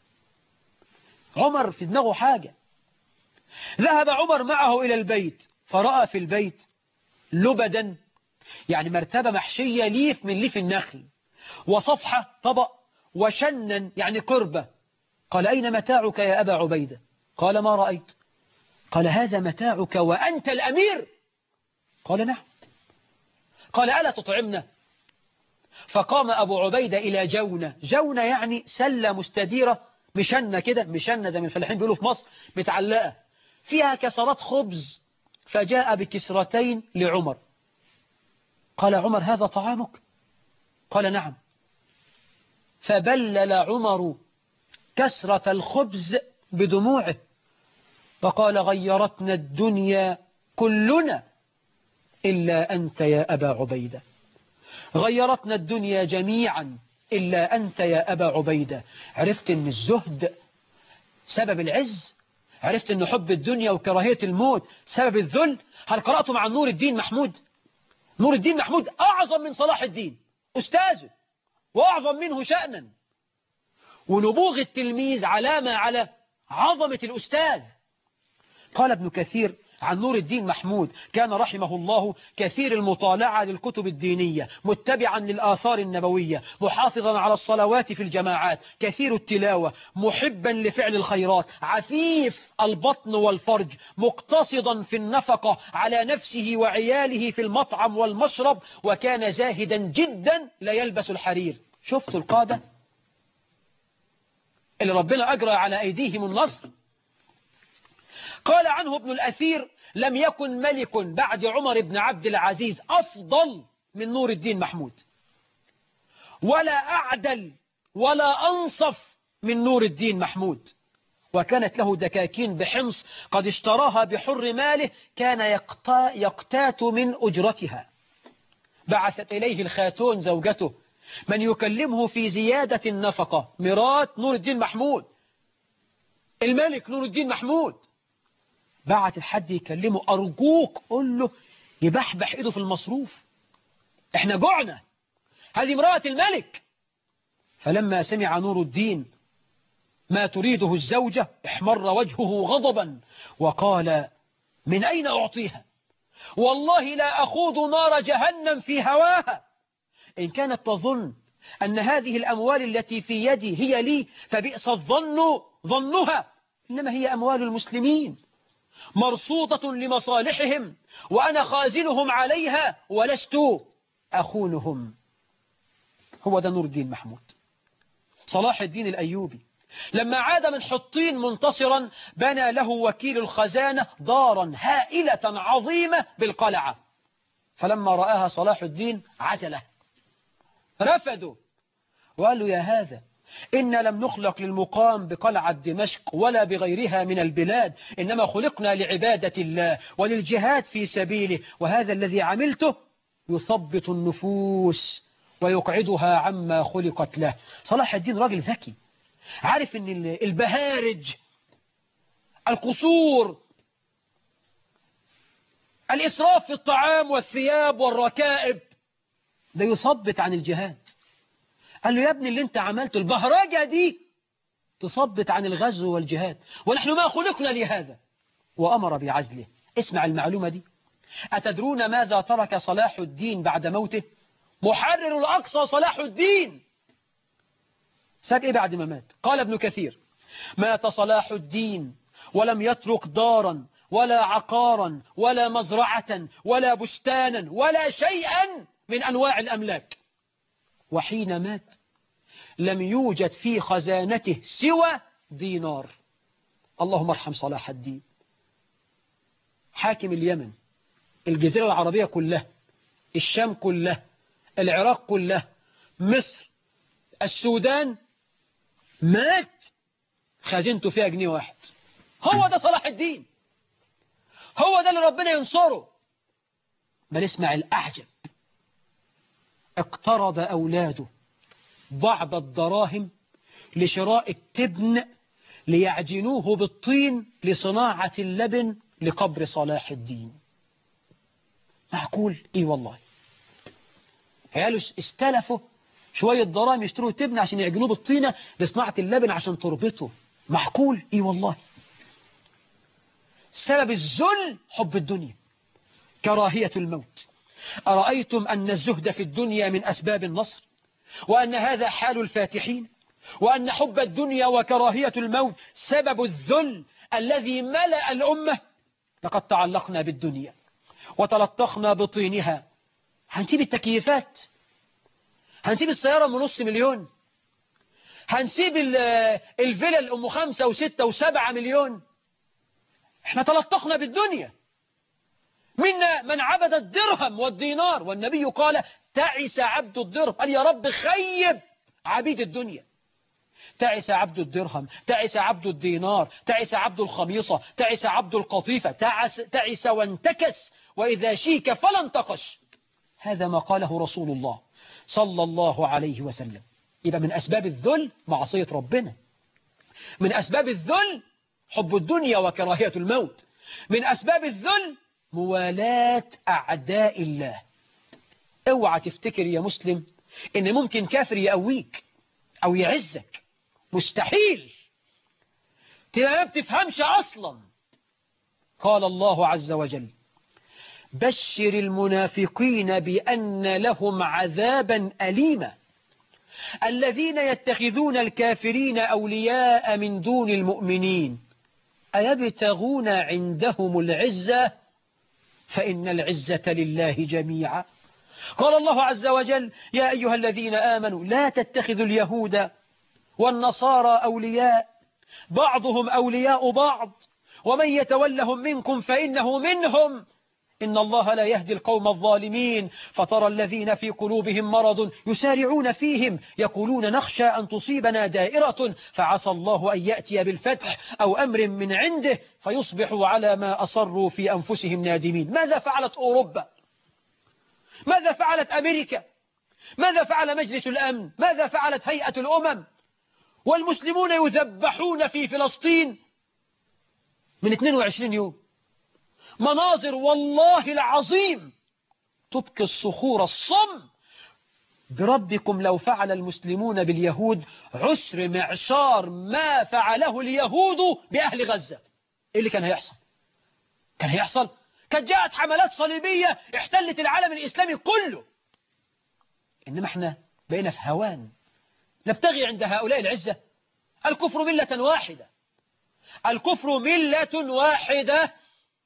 عمر في دماغه حاجة. ذهب عمر معه إلى البيت فرأى في البيت لبدا، يعني مرتبة محشية ليف من ليف النخل، وصفحة طبق، وشنا يعني قربة. قال أين متاعك يا أبا عبيدة؟ قال ما رأيت؟ قال هذا متاعك وأنت الأمير؟ قال نعم. قال ألا تطعمنا؟ فقام أبو عبيدة إلى جونة. جونة يعني سلة مستديرة، مشنة كده، مشنة زي ما الفلاحين بيقولوا في مصر، متعلقة فيها كسرات خبز. فجاء بكسرتين لعمر. قال عمر هذا طعامك؟ قال نعم. فبلل عمر كسرة الخبز بدموعه فقال غيرتنا الدنيا كلنا إلا أنت يا أبا عبيدة، غيرتنا الدنيا جميعا إلا أنت يا أبا عبيدة. عرفت أن الزهد سبب العز؟ عرفت أن حب الدنيا وكراهية الموت سبب الذل؟ هل قرأتم عن نور الدين محمود؟ نور الدين محمود أعظم من صلاح الدين أستاذه، وأعظم منه شأنا، ونبوغ التلميذ علامة على عظمة الأستاذ. قال ابن كثير عن نور الدين محمود كان رحمه الله كثير المطالعة للكتب الدينية، متبعا للآثار النبوية، محافظا على الصلوات في الجماعات، كثير التلاوة، محبا لفعل الخيرات، عفيف البطن والفرج، مقتصدا في النفقة على نفسه وعياله في المطعم والمشرب، وكان زاهدا جدا لا يلبس الحرير. شفتوا القادة اللي ربنا أجرى على أيديهم النصر؟ قال عنه ابن الأثير لم يكن ملك بعد عمر بن عبد العزيز أفضل من نور الدين محمود، ولا أعدل ولا أنصف من نور الدين محمود. وكانت له دكاكين بحمص قد اشتراها بحر ماله كان يقتات من أجرتها. بعثت إليه الخاتون زوجته من يكلمه في زيادة النفقة، مرات نور الدين محمود، الملك نور الدين محمود. بعت الحد يكلمه أرجوك قل له يبحبح إيده في المصروف، إحنا جوعنا، هذه امرأة الملك. فلما سمع نور الدين ما تريده الزوجة احمر وجهه غضبا وقال من أين أعطيها؟ والله لا أخوض نار جهنم في هواها. إن كانت تظن أن هذه الأموال التي في يدي هي لي فبئس الظن ظنها، إنما هي أموال المسلمين مرصودة لمصالحهم، وأنا خازنهم عليها ولست أخونهم. هو ده نور الدين محمود. صلاح الدين الأيوبي لما عاد من حطين منتصرا بنى له وكيل الخزانة دارا هائلة عظيمة بالقلعة، فلما رآها صلاح الدين عزله، رفضه وقال له يا هذا إن لم نخلق للمقام بقلعة دمشق ولا بغيرها من البلاد، إنما خلقنا لعبادة الله وللجهاد في سبيله، وهذا الذي عملته يثبط النفوس ويقعدها عما خلقت له. صلاح الدين راجل ذكي، عارف ان البهارج، القصور، الإسراف في الطعام والثياب والركائب ده يثبط عن الجهاد. قال له يا ابني اللي انت عملته البهرجة دي تثبط عن الغزو والجهاد، ونحن ما خلقنا لهذا، وأمر بعزله. اسمع المعلومة دي، أتدرون ماذا ترك صلاح الدين بعد موته؟ محرر الأقصى صلاح الدين ساب إيه بعد ما مات؟ قال ابن كثير مات صلاح الدين ولم يترك دارا ولا عقارا ولا مزرعة ولا بستانا ولا شيئا من أنواع الأملاك، وحين مات لم يوجد في خزانته سوى دينار. اللهم ارحم صلاح الدين، حاكم اليمن، الجزيرة العربية كلها، الشام كلها، العراق كلها، مصر، السودان، مات خزنته فيها جنيه واحد. هو ده صلاح الدين، هو ده اللي ربنا ينصره. بل اسمع الأعجب، اقترض أولاده بعض الدراهم لشراء التبن ليعجنوه بالطين لصناعة اللبن لقبر صلاح الدين. معقول؟ ايه والله، عياله استلفوا شوية دراهم يشتروا تبن عشان يعجنوه بالطينة لصناعة اللبن عشان تربطه. معقول؟ ايه والله. سبب الذل حب الدنيا، كراهية الموت. أرأيتم أن الزهد في الدنيا من أسباب النصر، وأن هذا حال الفاتحين؟ وأن حب الدنيا وكراهية الموت سبب الذل الذي ملأ الأمة، لقد تعلقنا بالدنيا وتلطخنا بطينها. هنسيب التكييفات؟ هنسيب السيارة من نص مليون؟ هنسيب الفيلا أم خمسة وستة وسبعة مليون؟ احنا تلطخنا بالدنيا. منا من عبد الدرهم والدينار، والنبي قال تعس عبد الدرهم، قال يا رب خيب عبيد الدنيا. تعس عبد الدرهم، تعس عبد الدينار، تعس عبد الخميصة، تعس عبد القطيفة، تعس, تعس وانتكس، وإذا شيك فلا انتقش. هذا ما قاله رسول الله صلى الله عليه وسلم. يبقى من أسباب الذل معصية ربنا، من أسباب الذل حب الدنيا وكراهية الموت، من أسباب الذل موالاة أعداء الله. اوعى تفتكر يا مسلم إن ممكن كافر يقويك أو يعزك، مستحيل، تبقى ما بتفهمش أصلا. قال الله عز وجل بشر المنافقين بأن لهم عذابا أليما الذين يتخذون الكافرين أولياء من دون المؤمنين أيبتغون عندهم العزة فإن العزة لله جميعا. قال الله عز وجل يا أيها الذين آمنوا لا تتخذوا اليهود والنصارى أولياء بعضهم أولياء بعض ومن يتولهم منكم فإنه منهم إن الله لا يهدي القوم الظالمين. فترى الذين في قلوبهم مرض يسارعون فيهم يقولون نخشى أن تصيبنا دائرة فعسى الله أن يأتي بالفتح أو أمر من عنده فيصبحوا على ما أصروا في أنفسهم نادمين. ماذا فعلت أوروبا؟ ماذا فعلت أمريكا؟ ماذا فعل مجلس الأمن؟ ماذا فعلت هيئة الأمم؟ والمسلمون يذبحون في فلسطين من اثنين وعشرين يوم. مناظر والله العظيم تبكي الصخور الصم. بربكم لو فعل المسلمون باليهود عسر معشار ما فعله اليهود بأهل غزة، إيه اللي كان هيحصل؟ كان هيحصل كانت جاءت حملات صليبية احتلت العالم الإسلامي كله. إنما احنا بقينا في هوان نبتغي عند هؤلاء العزة. الكفر ملة واحدة، الكفر ملة واحدة.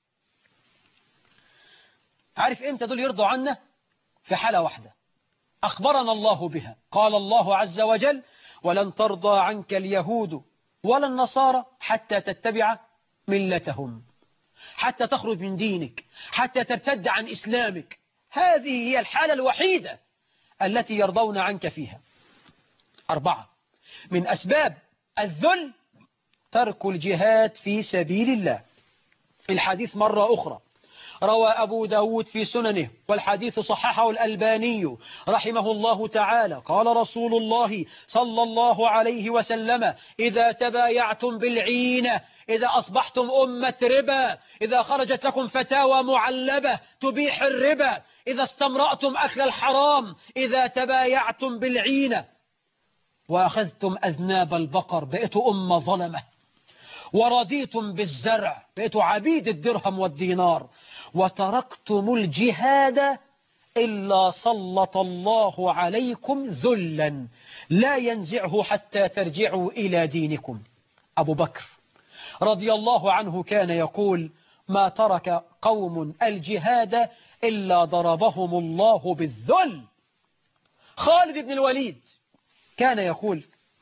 عارف امتى دول يرضوا عنا؟ في حالة واحدة أخبرنا الله بها. قال الله عز وجل ولن ترضى عنك اليهود ولا النصارى حتى تتبع ملتهم، حتى تخرج من دينك، حتى ترتد عن إسلامك. هذه هي الحالة الوحيدة التي يرضون عنك فيها. أربعة من أسباب الذل ترك الجهاد في سبيل الله. الحديث مرة أخرى روى أبو داود في سننه والحديث صححه الألباني رحمه الله تعالى قال رسول الله صلى الله عليه وسلم إذا تبايعتم بالعينة، إذا أصبحتم أمة ربا، إذا خرجت لكم فتاوى معلبة تبيح الربا، إذا استمرأتم أكل الحرام، إذا تبايعتم بالعينة وأخذتم أذناب البقر بقيتوا أمة ظلمة، ورضيتم بالزرع بقيتوا عبيد الدرهم والدينار، وتركتم الجهاد إلا سلط الله عليكم ذلا لا ينزعه حتى ترجعوا إلى دينكم. أبو بكر رضي الله عنه كان يقول ما ترك قوم الجهاد إلا ضربهم الله بالذل. خالد بن الوليد كان يقول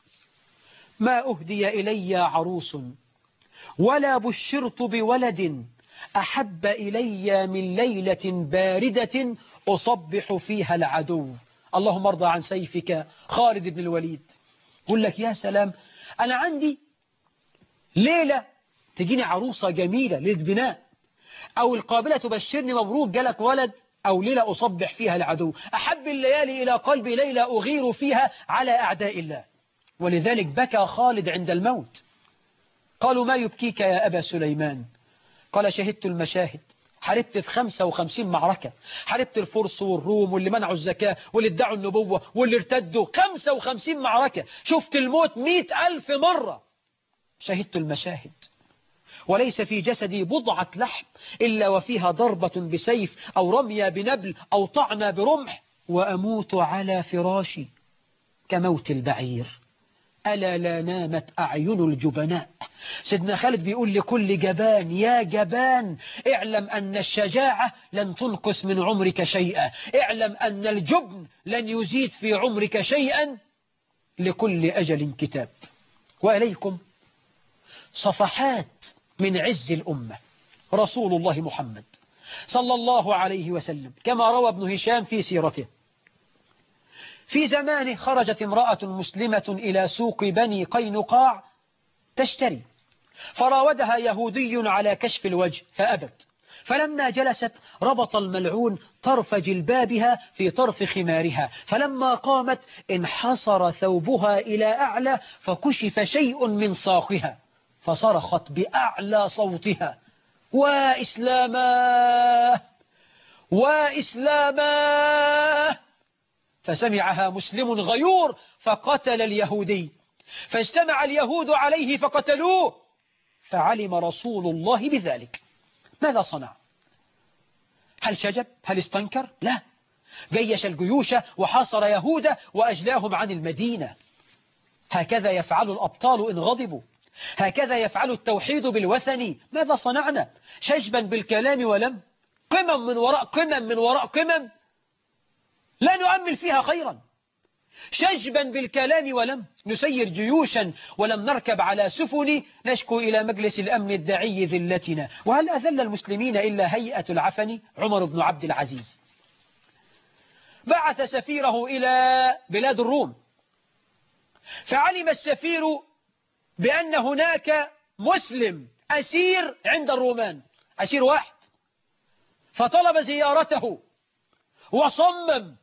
ما أهدي إلي عروس ولا بشرت بولد أحب إلي من ليلة باردة أصبح فيها العدو. اللهم ارضى عن سيفك خالد بن الوليد. يقول لك يا سلام، أنا عندي ليلة تجيني عروسة جميلة ليلة بناء، أو القابلة تبشرني مبروك جالك ولد، أو ليلة أصبح فيها العدو. أحب الليالي إلى قلبي ليلة أغير فيها على أعداء الله. ولذلك بكى خالد عند الموت. قالوا ما يبكيك يا أبا سليمان؟ قال شهدت المشاهد، حاربت في خمسة وخمسين معركة، حاربت الفرس والروم واللي منعوا الزكاة واللي ادعوا النبوة واللي ارتدوا، خمسة وخمسين معركة، شفت الموت مئة ألف مرة. شهدت المشاهد وليس في جسدي بضعة لحم إلا وفيها ضربة بسيف أو رمية بنبل أو طعنة برمح، وأموت على فراشي كموت البعير. ألا لا نامت أعين الجبناء. سيدنا خالد بيقول لكل جبان يا جبان اعلم أن الشجاعة لن تنقص من عمرك شيئا، اعلم أن الجبن لن يزيد في عمرك شيئا، لكل أجل كتاب. وإليكم صفحات من عز الأمة رسول الله محمد صلى الله عليه وسلم، كما روى ابن هشام في سيرته: في زمانه خرجت امرأة مسلمة إلى سوق بني قينقاع تشتري، فراودها يهودي على كشف الوجه فأبت، فلما جلست ربط الملعون طرف جلبابها في طرف خمارها، فلما قامت انحصر ثوبها إلى أعلى فكشف شيء من ساقها، فصرخت بأعلى صوتها: وإسلاما وإسلاما. فسمعها مسلم غيور فقتل اليهودي، فاجتمع اليهود عليه فقتلوه، فعلم رسول الله بذلك. ماذا صنع؟ هل شجب؟ هل استنكر؟ لا، جيش الجيوش وحاصر يهودا وأجلاهم عن المدينة. هكذا يفعل الأبطال إن غضبوا، هكذا يفعل التوحيد بالوثن. ماذا صنعنا؟ شجبا بالكلام ولم، قمم من وراء قمم من وراء قمم لا نؤمل فيها خيرا، شجبا بالكلام ولم نسير جيوشا ولم نركب على سفن نشكو إلى مجلس الأمن الداعي ذلتنا. وهل أذل المسلمين إلا هيئة العفن؟ عمر بن عبد العزيز بعث سفيره إلى بلاد الروم، فعلم السفير بأن هناك مسلم أسير عند الرومان، أسير واحد، فطلب زيارته وصمم،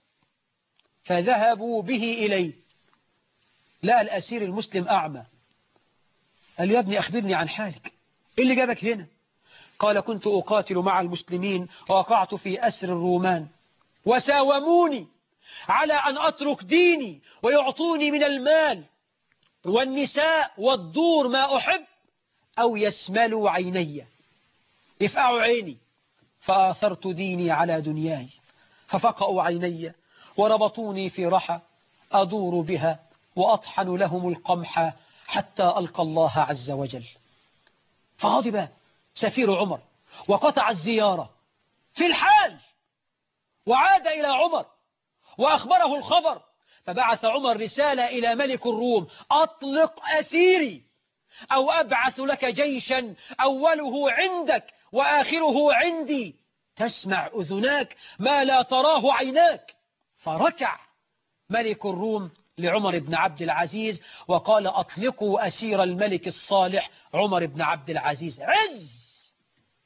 فذهبوا به إليه. لا، الأسير المسلم أعمى. قال له: يا ابني أخبرني عن حالك، إيه اللي جابك هنا؟ قال: كنت أقاتل مع المسلمين ووقعت في أسر الرومان وساوموني على أن أترك ديني ويعطوني من المال والنساء والدور ما أحب، أو يسملوا عيني، يفقعوا عيني، فآثرت ديني على دنياي، ففقأوا عيني وربطوني في رحى أدور بها وأطحن لهم القمح حتى ألقى الله عز وجل. فغضب سفير عمر وقطع الزيارة في الحال، وعاد إلى عمر وأخبره الخبر، فبعث عمر رسالة إلى ملك الروم: أطلق أسيري أو أبعث لك جيشا أوله عندك وآخره عندي، تسمع أذناك ما لا تراه عيناك. فركع ملك الروم لعمر بن عبد العزيز وقال: أطلقوا أسير الملك الصالح عمر بن عبد العزيز. عز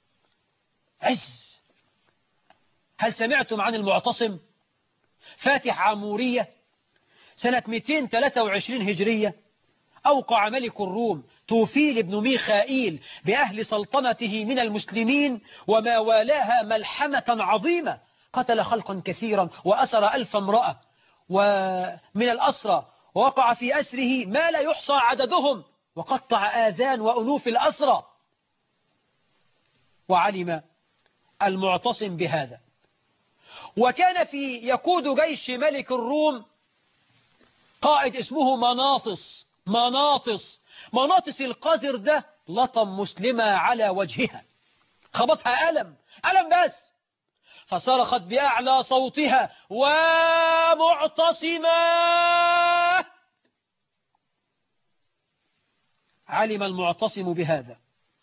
عز. هل سمعتم عن المعتصم فاتح عمورية سنة مئتين وثلاثة وعشرين هجرية؟ أوقع ملك الروم توفيل بن ميخائيل بأهل سلطنته من المسلمين وما والاها ملحمة عظيمة، قتل خلقا كثيرا وأسر ألف امرأة ومن الأسرى، ووقع في أسره ما لا يحصى عددهم، وقطع آذان وأنوف الأسرى. وعلم المعتصم بهذا، وكان في يقود جيش ملك الروم قائد اسمه مناطس. مناطس مناطس القذر ده لطم مسلمة على وجهها، خبطها ألم ألم بس، فصرخت بأعلى صوتها: ومعتصما. علم المعتصم بهذا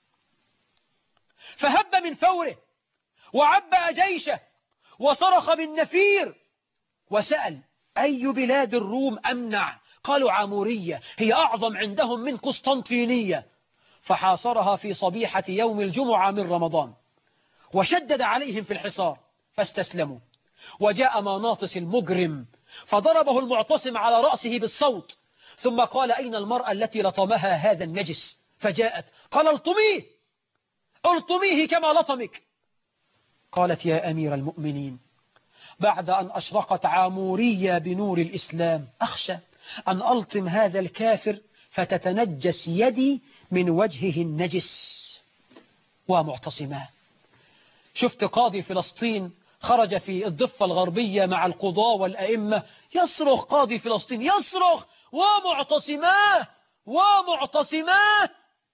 فهب من فوره وعبأ جيشه وصرخ بالنفير وسأل: أي بلاد الروم أمنع؟ قالوا: عمورية، هي أعظم عندهم من قسطنطينية. فحاصرها في صبيحة يوم الجمعة من رمضان وشدد عليهم في الحصار فاستسلموا. وجاء مناطس المجرم فضربه المعتصم على رأسه بالصوت، ثم قال: أين المرأة التي لطمها هذا النجس؟ فجاءت، قال: الطميه الطميه كما لطمك. قالت: يا أمير المؤمنين، بعد أن أشرقت عامورية بنور الإسلام أخشى أن ألطم هذا الكافر فتتنجس يدي من وجهه النجس. ومعتصما. شفت قاضي فلسطين خرج في الضفة الغربية مع القضاة والأئمة، يصرخ قاضي فلسطين، يصرخ ومعتصماه ومعتصماه.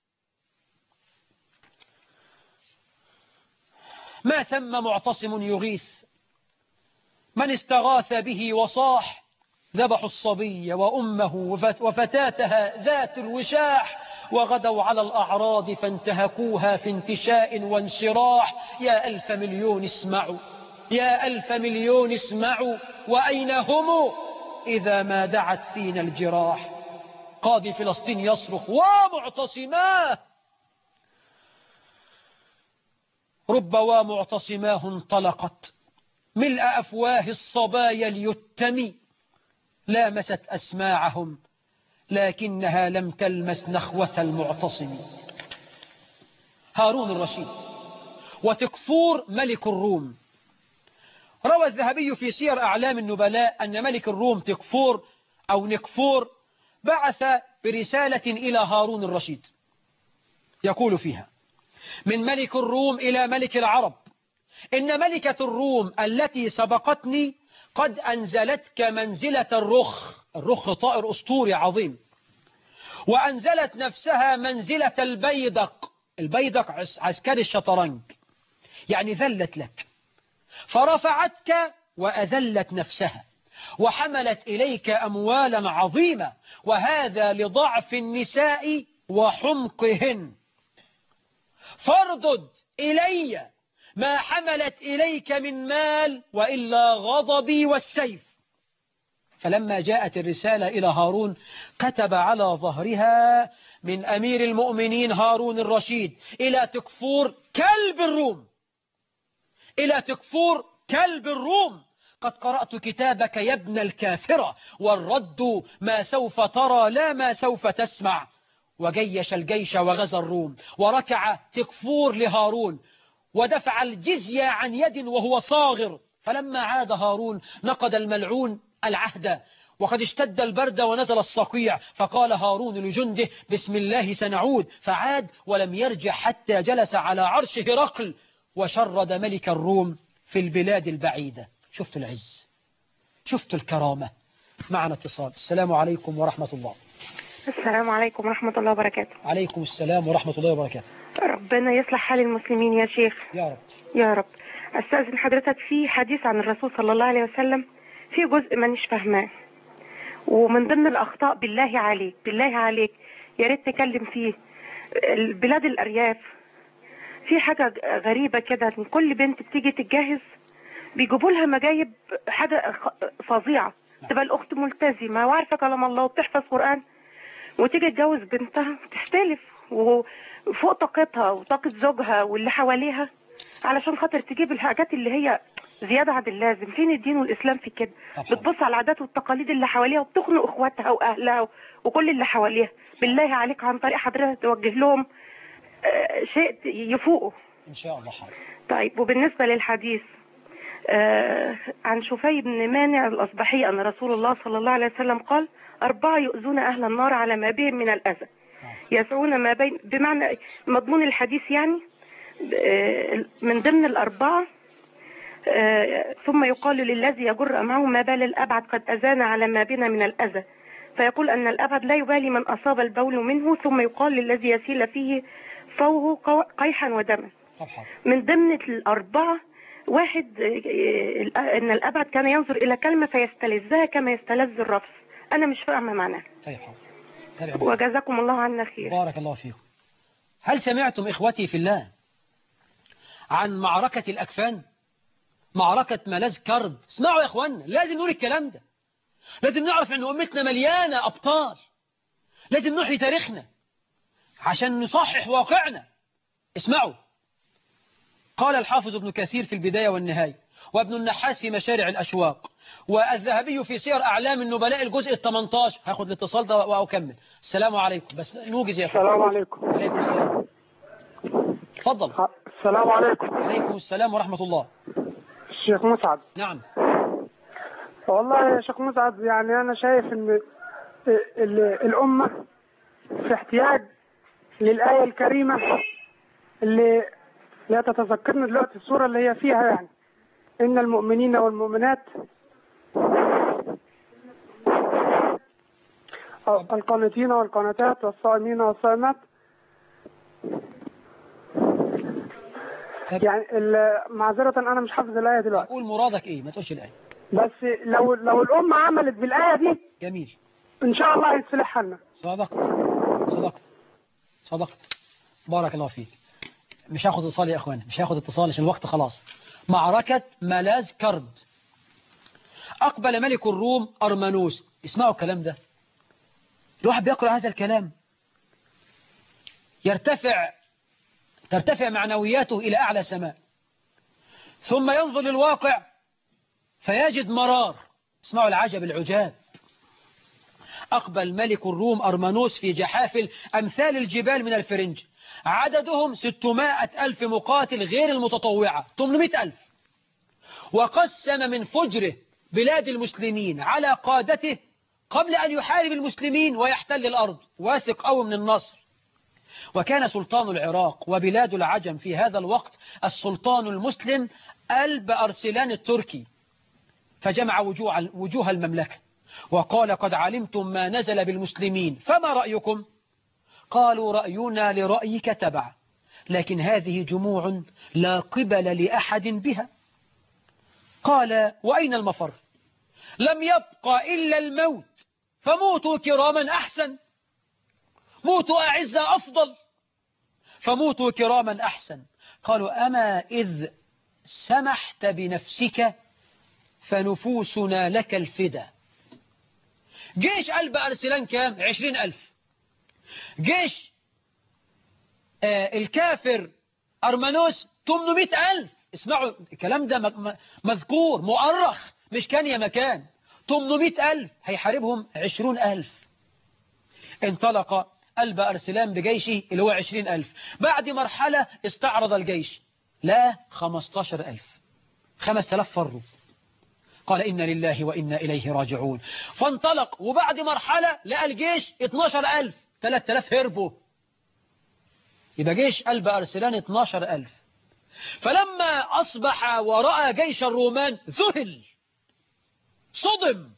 ما ثم معتصم يغيث، من استغاث به وصاح، ذبحوا الصبي وأمه وفتاتها ذات الوشاح، وغدوا على الأعراض فانتهكوها في انتشاء وانشراح. يا ألف مليون اسمعوا، يا ألف مليون اسمعوا، وأين هم إذا ما دعت فينا الجراح؟ قاضي فلسطين يصرخ ومعتصماه، رب ومعتصماه انطلقت ملء أفواه الصبايا اليتم، لامست أسماعهم لكنها لم تلمس نخوة المعتصم. هارون الرشيد وتكفور ملك الروم. روى الذهبي في سير أعلام النبلاء أن ملك الروم تكفور أو نكفور بعث برسالة إلى هارون الرشيد يقول فيها: من ملك الروم إلى ملك العرب، إن ملكة الروم التي سبقتني قد أنزلتك منزلة الرخ. الرخ طائر أسطوري عظيم. وأنزلت نفسها منزلة البيدق. البيدق عسكري الشطرنج، يعني ذلت لك، فرفعتك وأذلت نفسها وحملت إليك أموالا عظيمة، وهذا لضعف النساء وحمقهن، فاردد إلي ما حملت إليك من مال وإلا غضبي والسيف. فلما جاءت الرسالة إلى هارون كتب على ظهرها: من أمير المؤمنين هارون الرشيد إلى تكفور كلب الروم، إلى تكفور كلب الروم، قد قرأت كتابك يا ابن الكافرة، والرد ما سوف ترى لا ما سوف تسمع. وجيش الجيش وغزا الروم، وركع تكفور لهارون ودفع الجزية عن يد وهو صاغر. فلما عاد هارون نقض الملعون العهد، وقد اشتد البرد ونزل الصقيع، فقال هارون لجنده: بسم الله سنعود. فعاد ولم يرجع حتى جلس على عرش هرقل وشرد ملك الروم في البلاد البعيدة. شفت العز، شفت الكرامة. معنا اتصال. السلام عليكم ورحمة الله. السلام عليكم ورحمة الله وبركاته. عليكم السلام ورحمة الله وبركاته. ربنا يصلح حال المسلمين يا شيخ. يا رب يا رب. أستاذن حضرتك في حديث عن الرسول صلى الله عليه وسلم في جزء مانيش فاهماه، ومن ضمن الأخطاء بالله عليك بالله عليك يا ريت تكلم فيه. البلاد الأرياف في حاجة غريبة كده، إن كل بنت بتيجي تتجهز بيجيبوا لها مجايب حاجة فظيعة، تبقى الأخت ملتزمة وعارفة كلام الله وبتحفظ قرآن، وتيجي تتجوز بنتها تستلف وفوق طاقتها وطاقة زوجها واللي حواليها علشان خاطر تجيب الحاجات اللي هي زيادة عن اللازم. فين الدين والإسلام في كده؟ بتبص على العادات والتقاليد اللي حواليها وبتخنق اخواتها واهلها وكل اللي حواليها. بالله عليك عن طريق حضرتك توجه لهم شيء يفوقوا إن شاء الله. حاضر. طيب، وبالنسبة للحديث آه عن شفي بن مانع الأصبحي أن رسول الله صلى الله عليه وسلم قال: أربعة يؤذون أهل النار على ما بهم من الأذى يسعون ما بين، بمعنى مضمون الحديث يعني آه من ضمن الأربعة آه ثم يقال للذي يجر معه: ما بال الأبعد قد أذانا على ما بنا من الأذى، فيقول أن الأبعد لا يبالي من أصاب البول منه، ثم يقال للذي يسيل فيه فوه قيحا ودما. من ضمن الأربعة واحد ان الابعد كان ينظر الى كلمه فيستلذها كما يستلذ الرفس. انا مش فاهمه معناها. طيب حاضر. وجزاكم الله عنا خير. بارك الله فيكم. هل سمعتم اخوتي في الله عن معركه الاكفان، معركه ملاذ كرد؟ اسمعوا يا اخوانا، لازم نقول الكلام ده، لازم نعرف ان امتنا مليانه ابطال، لازم نحيي تاريخنا عشان نصحح واقعنا. اسمعوا، قال الحافظ ابن كثير في البداية والنهاية، وابن النحاس في مشارع الأشواق، والذهبي في سير أعلام النبلاء الجزء الثامن عشر. هاخد الاتصال ده وأكمل. السلام عليكم. بس نوجز يا أخوان. السلام عليكم. عليكم السلام. تفضل. السلام عليكم. عليكم السلام ورحمة الله. الشيخ مسعد. نعم. والله يا شيخ مسعد، يعني أنا شايف إن الأمة في احتياج للآية الكريمة اللي لا تتذكرنا دلوقتي الصورة اللي هي فيها، يعني إن المؤمنين والمؤمنات القانتين والقانتات والصائمين والصائمات. يعني معذرة أنا مش حافظ الآية دلوقتي. قول مرادك إيه، ما تقولش الآية. بس لو لو الأمة عملت بالآية دي جميل إن شاء الله يتصلح حالنا. صدقت صدقت صدقت بارك الله فيك. مش هاخد اتصال يا أخوان، مش هاخد اتصال عشان الوقت خلاص. معركة ملاذ كرد. أقبل ملك الروم أرمنوس. اسمعوا الكلام ده، الواحد بيقرأ هذا الكلام يرتفع ترتفع معنوياته إلى أعلى سماء، ثم ينظر للواقع فيجد مرار. اسمعوا العجب العجاب. أقبل ملك الروم أرمنوس في جحافل أمثال الجبال من الفرنج، عددهم ستمائة ألف مقاتل غير المتطوعة ثمانمائة ألف، وقسم من فجره بلاد المسلمين على قادته قبل أن يحارب المسلمين ويحتل الأرض، واثق أو من النصر. وكان سلطان العراق وبلاد العجم في هذا الوقت السلطان المسلم ألب أرسلان التركي، فجمع وجوه, وجوه المملكة وقال: قد علمتم ما نزل بالمسلمين، فما رأيكم؟ قالوا: رأينا لرأيك تبع، لكن هذه جموع لا قبل لأحد بها. قال: وأين المفر؟ لم يبقى إلا الموت، فموتوا كراما أحسن، موتوا أعزة أفضل، فموتوا كراما أحسن. قالوا: أما إذ سمحت بنفسك فنفوسنا لك الفدا. جيش ألب أرسلان كام؟ عشرين ألف. جيش آه الكافر أرمنوس ثمانمائة ألف. اسمعوا الكلام ده مذكور مؤرخ، مش كان يا مكان. ثمانمائة ألف هيحاربهم عشرون ألف. انطلق ألب أرسلان بجيشه اللي هو عشرين ألف. بعد مرحلة استعرض الجيش، لا خمستاشر ألف، خمسة آلاف فروا. قال: إنا لله وإنا إليه راجعون. فانطلق، وبعد مرحلة لقى الجيش اثناشر ألف، ثلاثة آلاف هربوا. يبقى جيش ألب أرسلان اثناشر ألف. فلما أصبح ورأى جيش الرومان ذهل، صدم.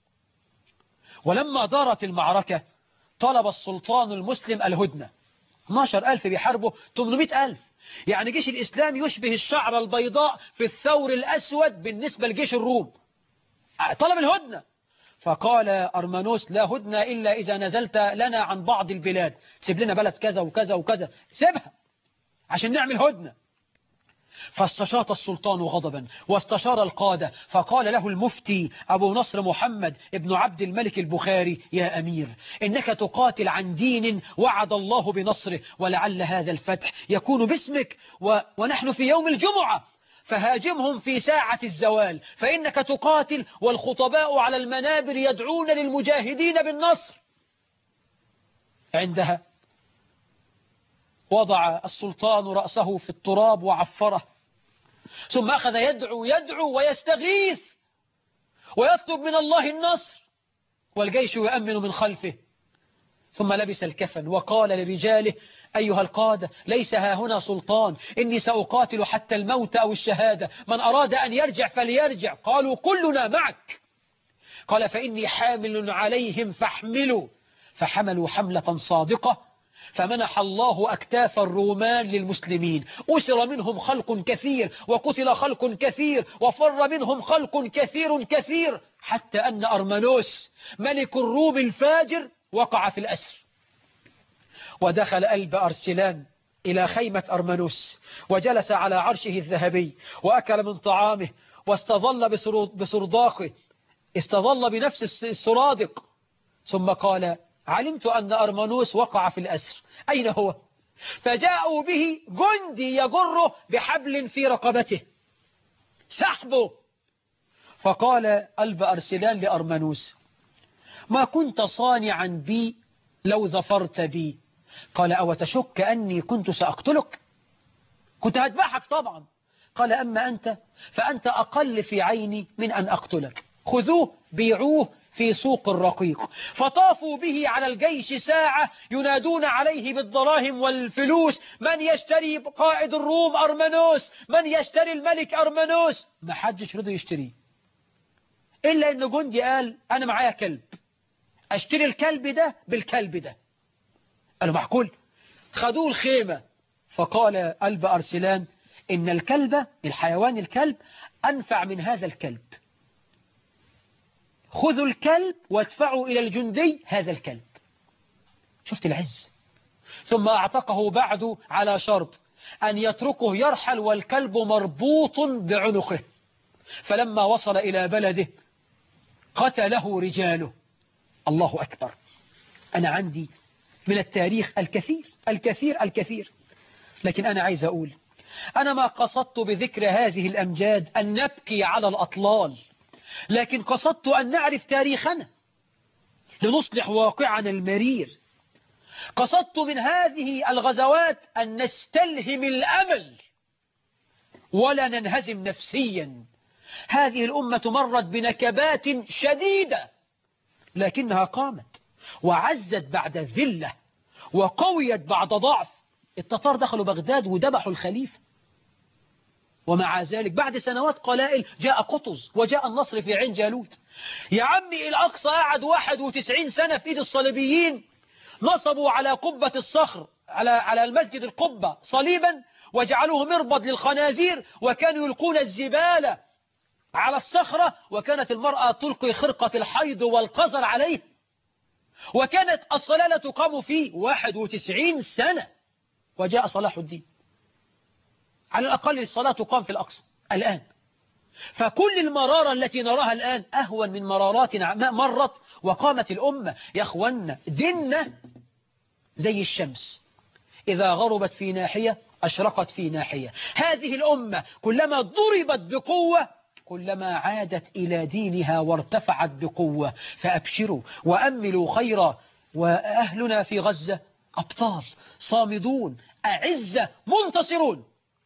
ولما دارت المعركة طلب السلطان المسلم الهدنة. اثناشر ألف بيحاربوا ثمانمائة ألف، يعني جيش الإسلام يشبه الشعر البيضاء في الثور الأسود بالنسبة لجيش الروم. طلب الهدنة، فقال أرمنوس: لا هدنة إلا إذا نزلت لنا عن بعض البلاد، سيب لنا بلد كذا وكذا وكذا، سيبها عشان نعمل هدنة. فاستشاط السلطان غضبا واستشار القادة، فقال له المفتي أبو نصر محمد ابن عبد الملك البخاري: يا أمير، إنك تقاتل عن دين وعد الله بنصره، ولعل هذا الفتح يكون باسمك، و... ونحن في يوم الجمعة، فهاجمهم في ساعة الزوال، فإنك تقاتل والخطباء على المنابر يدعون للمجاهدين بالنصر. عندها وضع السلطان رأسه في التراب وعفره، ثم أخذ يدعو يدعو ويستغيث ويطلب من الله النصر، والجيش يؤمن من خلفه. ثم لبس الكفن وقال لرجاله: أيها القادة، ليس ها هنا سلطان، إني سأقاتل حتى الموت أو الشهادة، من أراد أن يرجع فليرجع. قالوا: كلنا معك. قال: فإني حامل عليهم فاحملوا. فحملوا حملة صادقة، فمنح الله أكتاف الرومان للمسلمين، أسر منهم خلق كثير، وقتل خلق كثير، وفر منهم خلق كثير كثير، حتى أن أرمنوس ملك الروم الفاجر وقع في الأسر. ودخل ألب أرسلان إلى خيمة أرمنوس وجلس على عرشه الذهبي وأكل من طعامه واستظل بسرداقه، استظل بنفس السرادق. ثم قال: علمت أن أرمنوس وقع في الأسر، أين هو؟ فجاءوا به جندي يجره بحبل في رقبته، سحبه. فقال ألب أرسلان لأرمنوس: ما كنت صانعا بي لو ظفرت بي؟ قال: أو تشك أني كنت سأقتلك؟ كنت هذبحك طبعا. قال: أما أنت فأنت أقل في عيني من أن أقتلك، خذوه بيعوه في سوق الرقيق. فطافوا به على الجيش ساعة ينادون عليه بالدراهم والفلوس: من يشتري قائد الروم أرمنوس؟ من يشتري الملك أرمنوس؟ ما حدش رضي يشتريه، إلا إن جندي قال: أنا معايا كلب، أشتري الكلب ده بالكلب ده. قالوا معقول؟ خدوه الخيمة، فقال قلب أرسلان إن الكلب الحيوان الكلب أنفع من هذا الكلب، خذوا الكلب وادفعوا إلى الجندي هذا الكلب. شفت العز. ثم أعتقه بعد على شرط أن يتركه يرحل والكلب مربوط بعنقه. فلما وصل إلى بلده قتله رجاله. الله أكبر. أنا عندي من التاريخ الكثير الكثير الكثير، لكن أنا عايز أقول أنا ما قصدت بذكر هذه الأمجاد أن نبكي على الأطلال، لكن قصدت أن نعرف تاريخنا لنصلح واقعنا المرير. قصدت من هذه الغزوات أن نستلهم الأمل ولا ننهزم نفسيا. هذه الأمة مرت بنكبات شديدة، لكنها قامت وعزت بعد ذلة وقويت بعد ضعف. التتار دخلوا بغداد وذبحوا الخليفة، ومع ذلك بعد سنوات قلائل جاء قطز وجاء النصر في عين جالوت. يا عمي الأقصى قعد واحد وتسعين سنة في إيد الصليبيين، نصبوا على قبة الصخر على على المسجد القبة صليبا وجعلوه مربض للخنازير، وكانوا يلقون الزبالة على الصخرة، وكانت المرأة تلقي خرقة الحيض والقذر عليه، وكانت الصلاة لا تقام فيه واحد وتسعين سنة. وجاء صلاح الدين، على الأقل الصلاة تقام في الأقصى الآن. فكل المرارة التي نراها الآن أهون من مرارات مرت وقامت الأمة. يا أخوانا ديننا زي الشمس، إذا غربت في ناحية أشرقت في ناحية. هذه الأمة كلما ضربت بقوة كلما عادت إلى دينها وارتفعت بقوة. فأبشروا وأملوا خيرا. وأهلنا في غزة أبطال صامدون أعزة منتصرون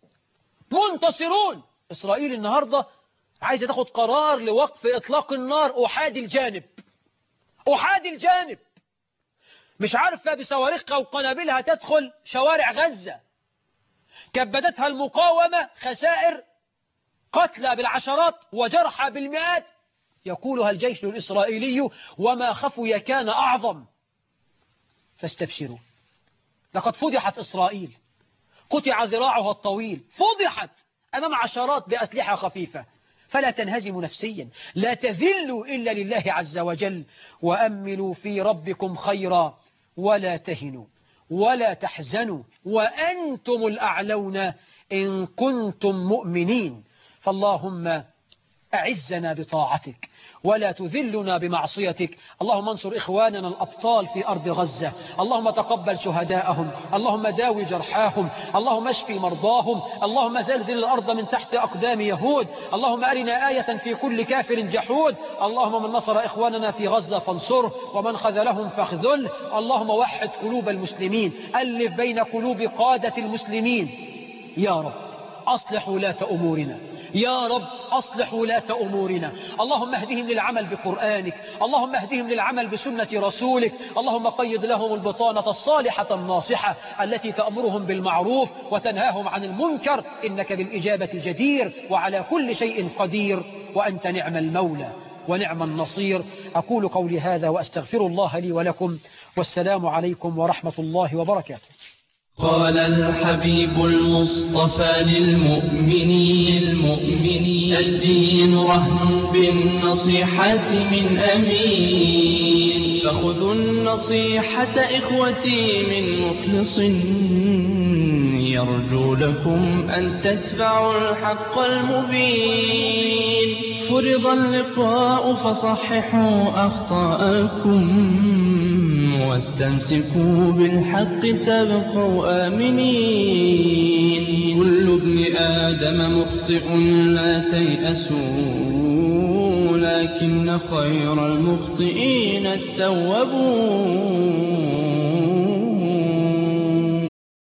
منتصرون. إسرائيل النهاردة عايزة تاخد قرار لوقف إطلاق النار أحادي الجانب أحادي الجانب مش عارفة بصواريخها وقنابلها تدخل شوارع غزة. كبدتها المقاومة خسائر، قتلى بالعشرات وجرحى بالمئات. يقولها الجيش الإسرائيلي وما خفي كان أعظم. فاستبشروا، لقد فضحت إسرائيل، قطع ذراعها الطويل، فضحت أمام عشرات بأسلحة خفيفة. فلا تنهزموا نفسيا، لا تذلوا إلا لله عز وجل. وأملوا في ربكم خيرا ولا تهنوا ولا تحزنوا وأنتم الأعلون إن كنتم مؤمنين. فاللهم أعزنا بطاعتك ولا تذلنا بمعصيتك. اللهم انصر إخواننا الأبطال في أرض غزة، اللهم تقبل شهداءهم، اللهم داوي جرحاهم، اللهم اشفي مرضاهم، اللهم زلزل الأرض من تحت أقدام يهود، اللهم أرنا آية في كل كافر جحود. اللهم من نصر إخواننا في غزة فانصره، ومن خذلهم فاخذله. اللهم وحد قلوب المسلمين، ألف بين قلوب قادة المسلمين. يا رب أصلح ولاة أمورنا، يا رب أصلح ولاة أمورنا. اللهم اهدهم للعمل بقرآنك، اللهم اهدهم للعمل بسنة رسولك، اللهم قيد لهم البطانة الصالحة الناصحة التي تأمرهم بالمعروف وتنهاهم عن المنكر، إنك بالإجابة جدير وعلى كل شيء قدير، وأنت نعم المولى ونعم النصير. أقول قولي هذا وأستغفر الله لي ولكم، والسلام عليكم ورحمة الله وبركاته. قال الحبيب المصطفى للمؤمنين المؤمنين الدين رهن بالنصيحة من أمين. فخذوا النصيحة إخوتي من مخلص يرجو لكم أن تتبعوا الحق المبين. فرض اللقاء فصححوا أخطاءكم واستمسكوا بالحق تبقوا آمنين. كل ابن آدم مخطئ لا تيأسوا، لكن خير المخطئين التوابون.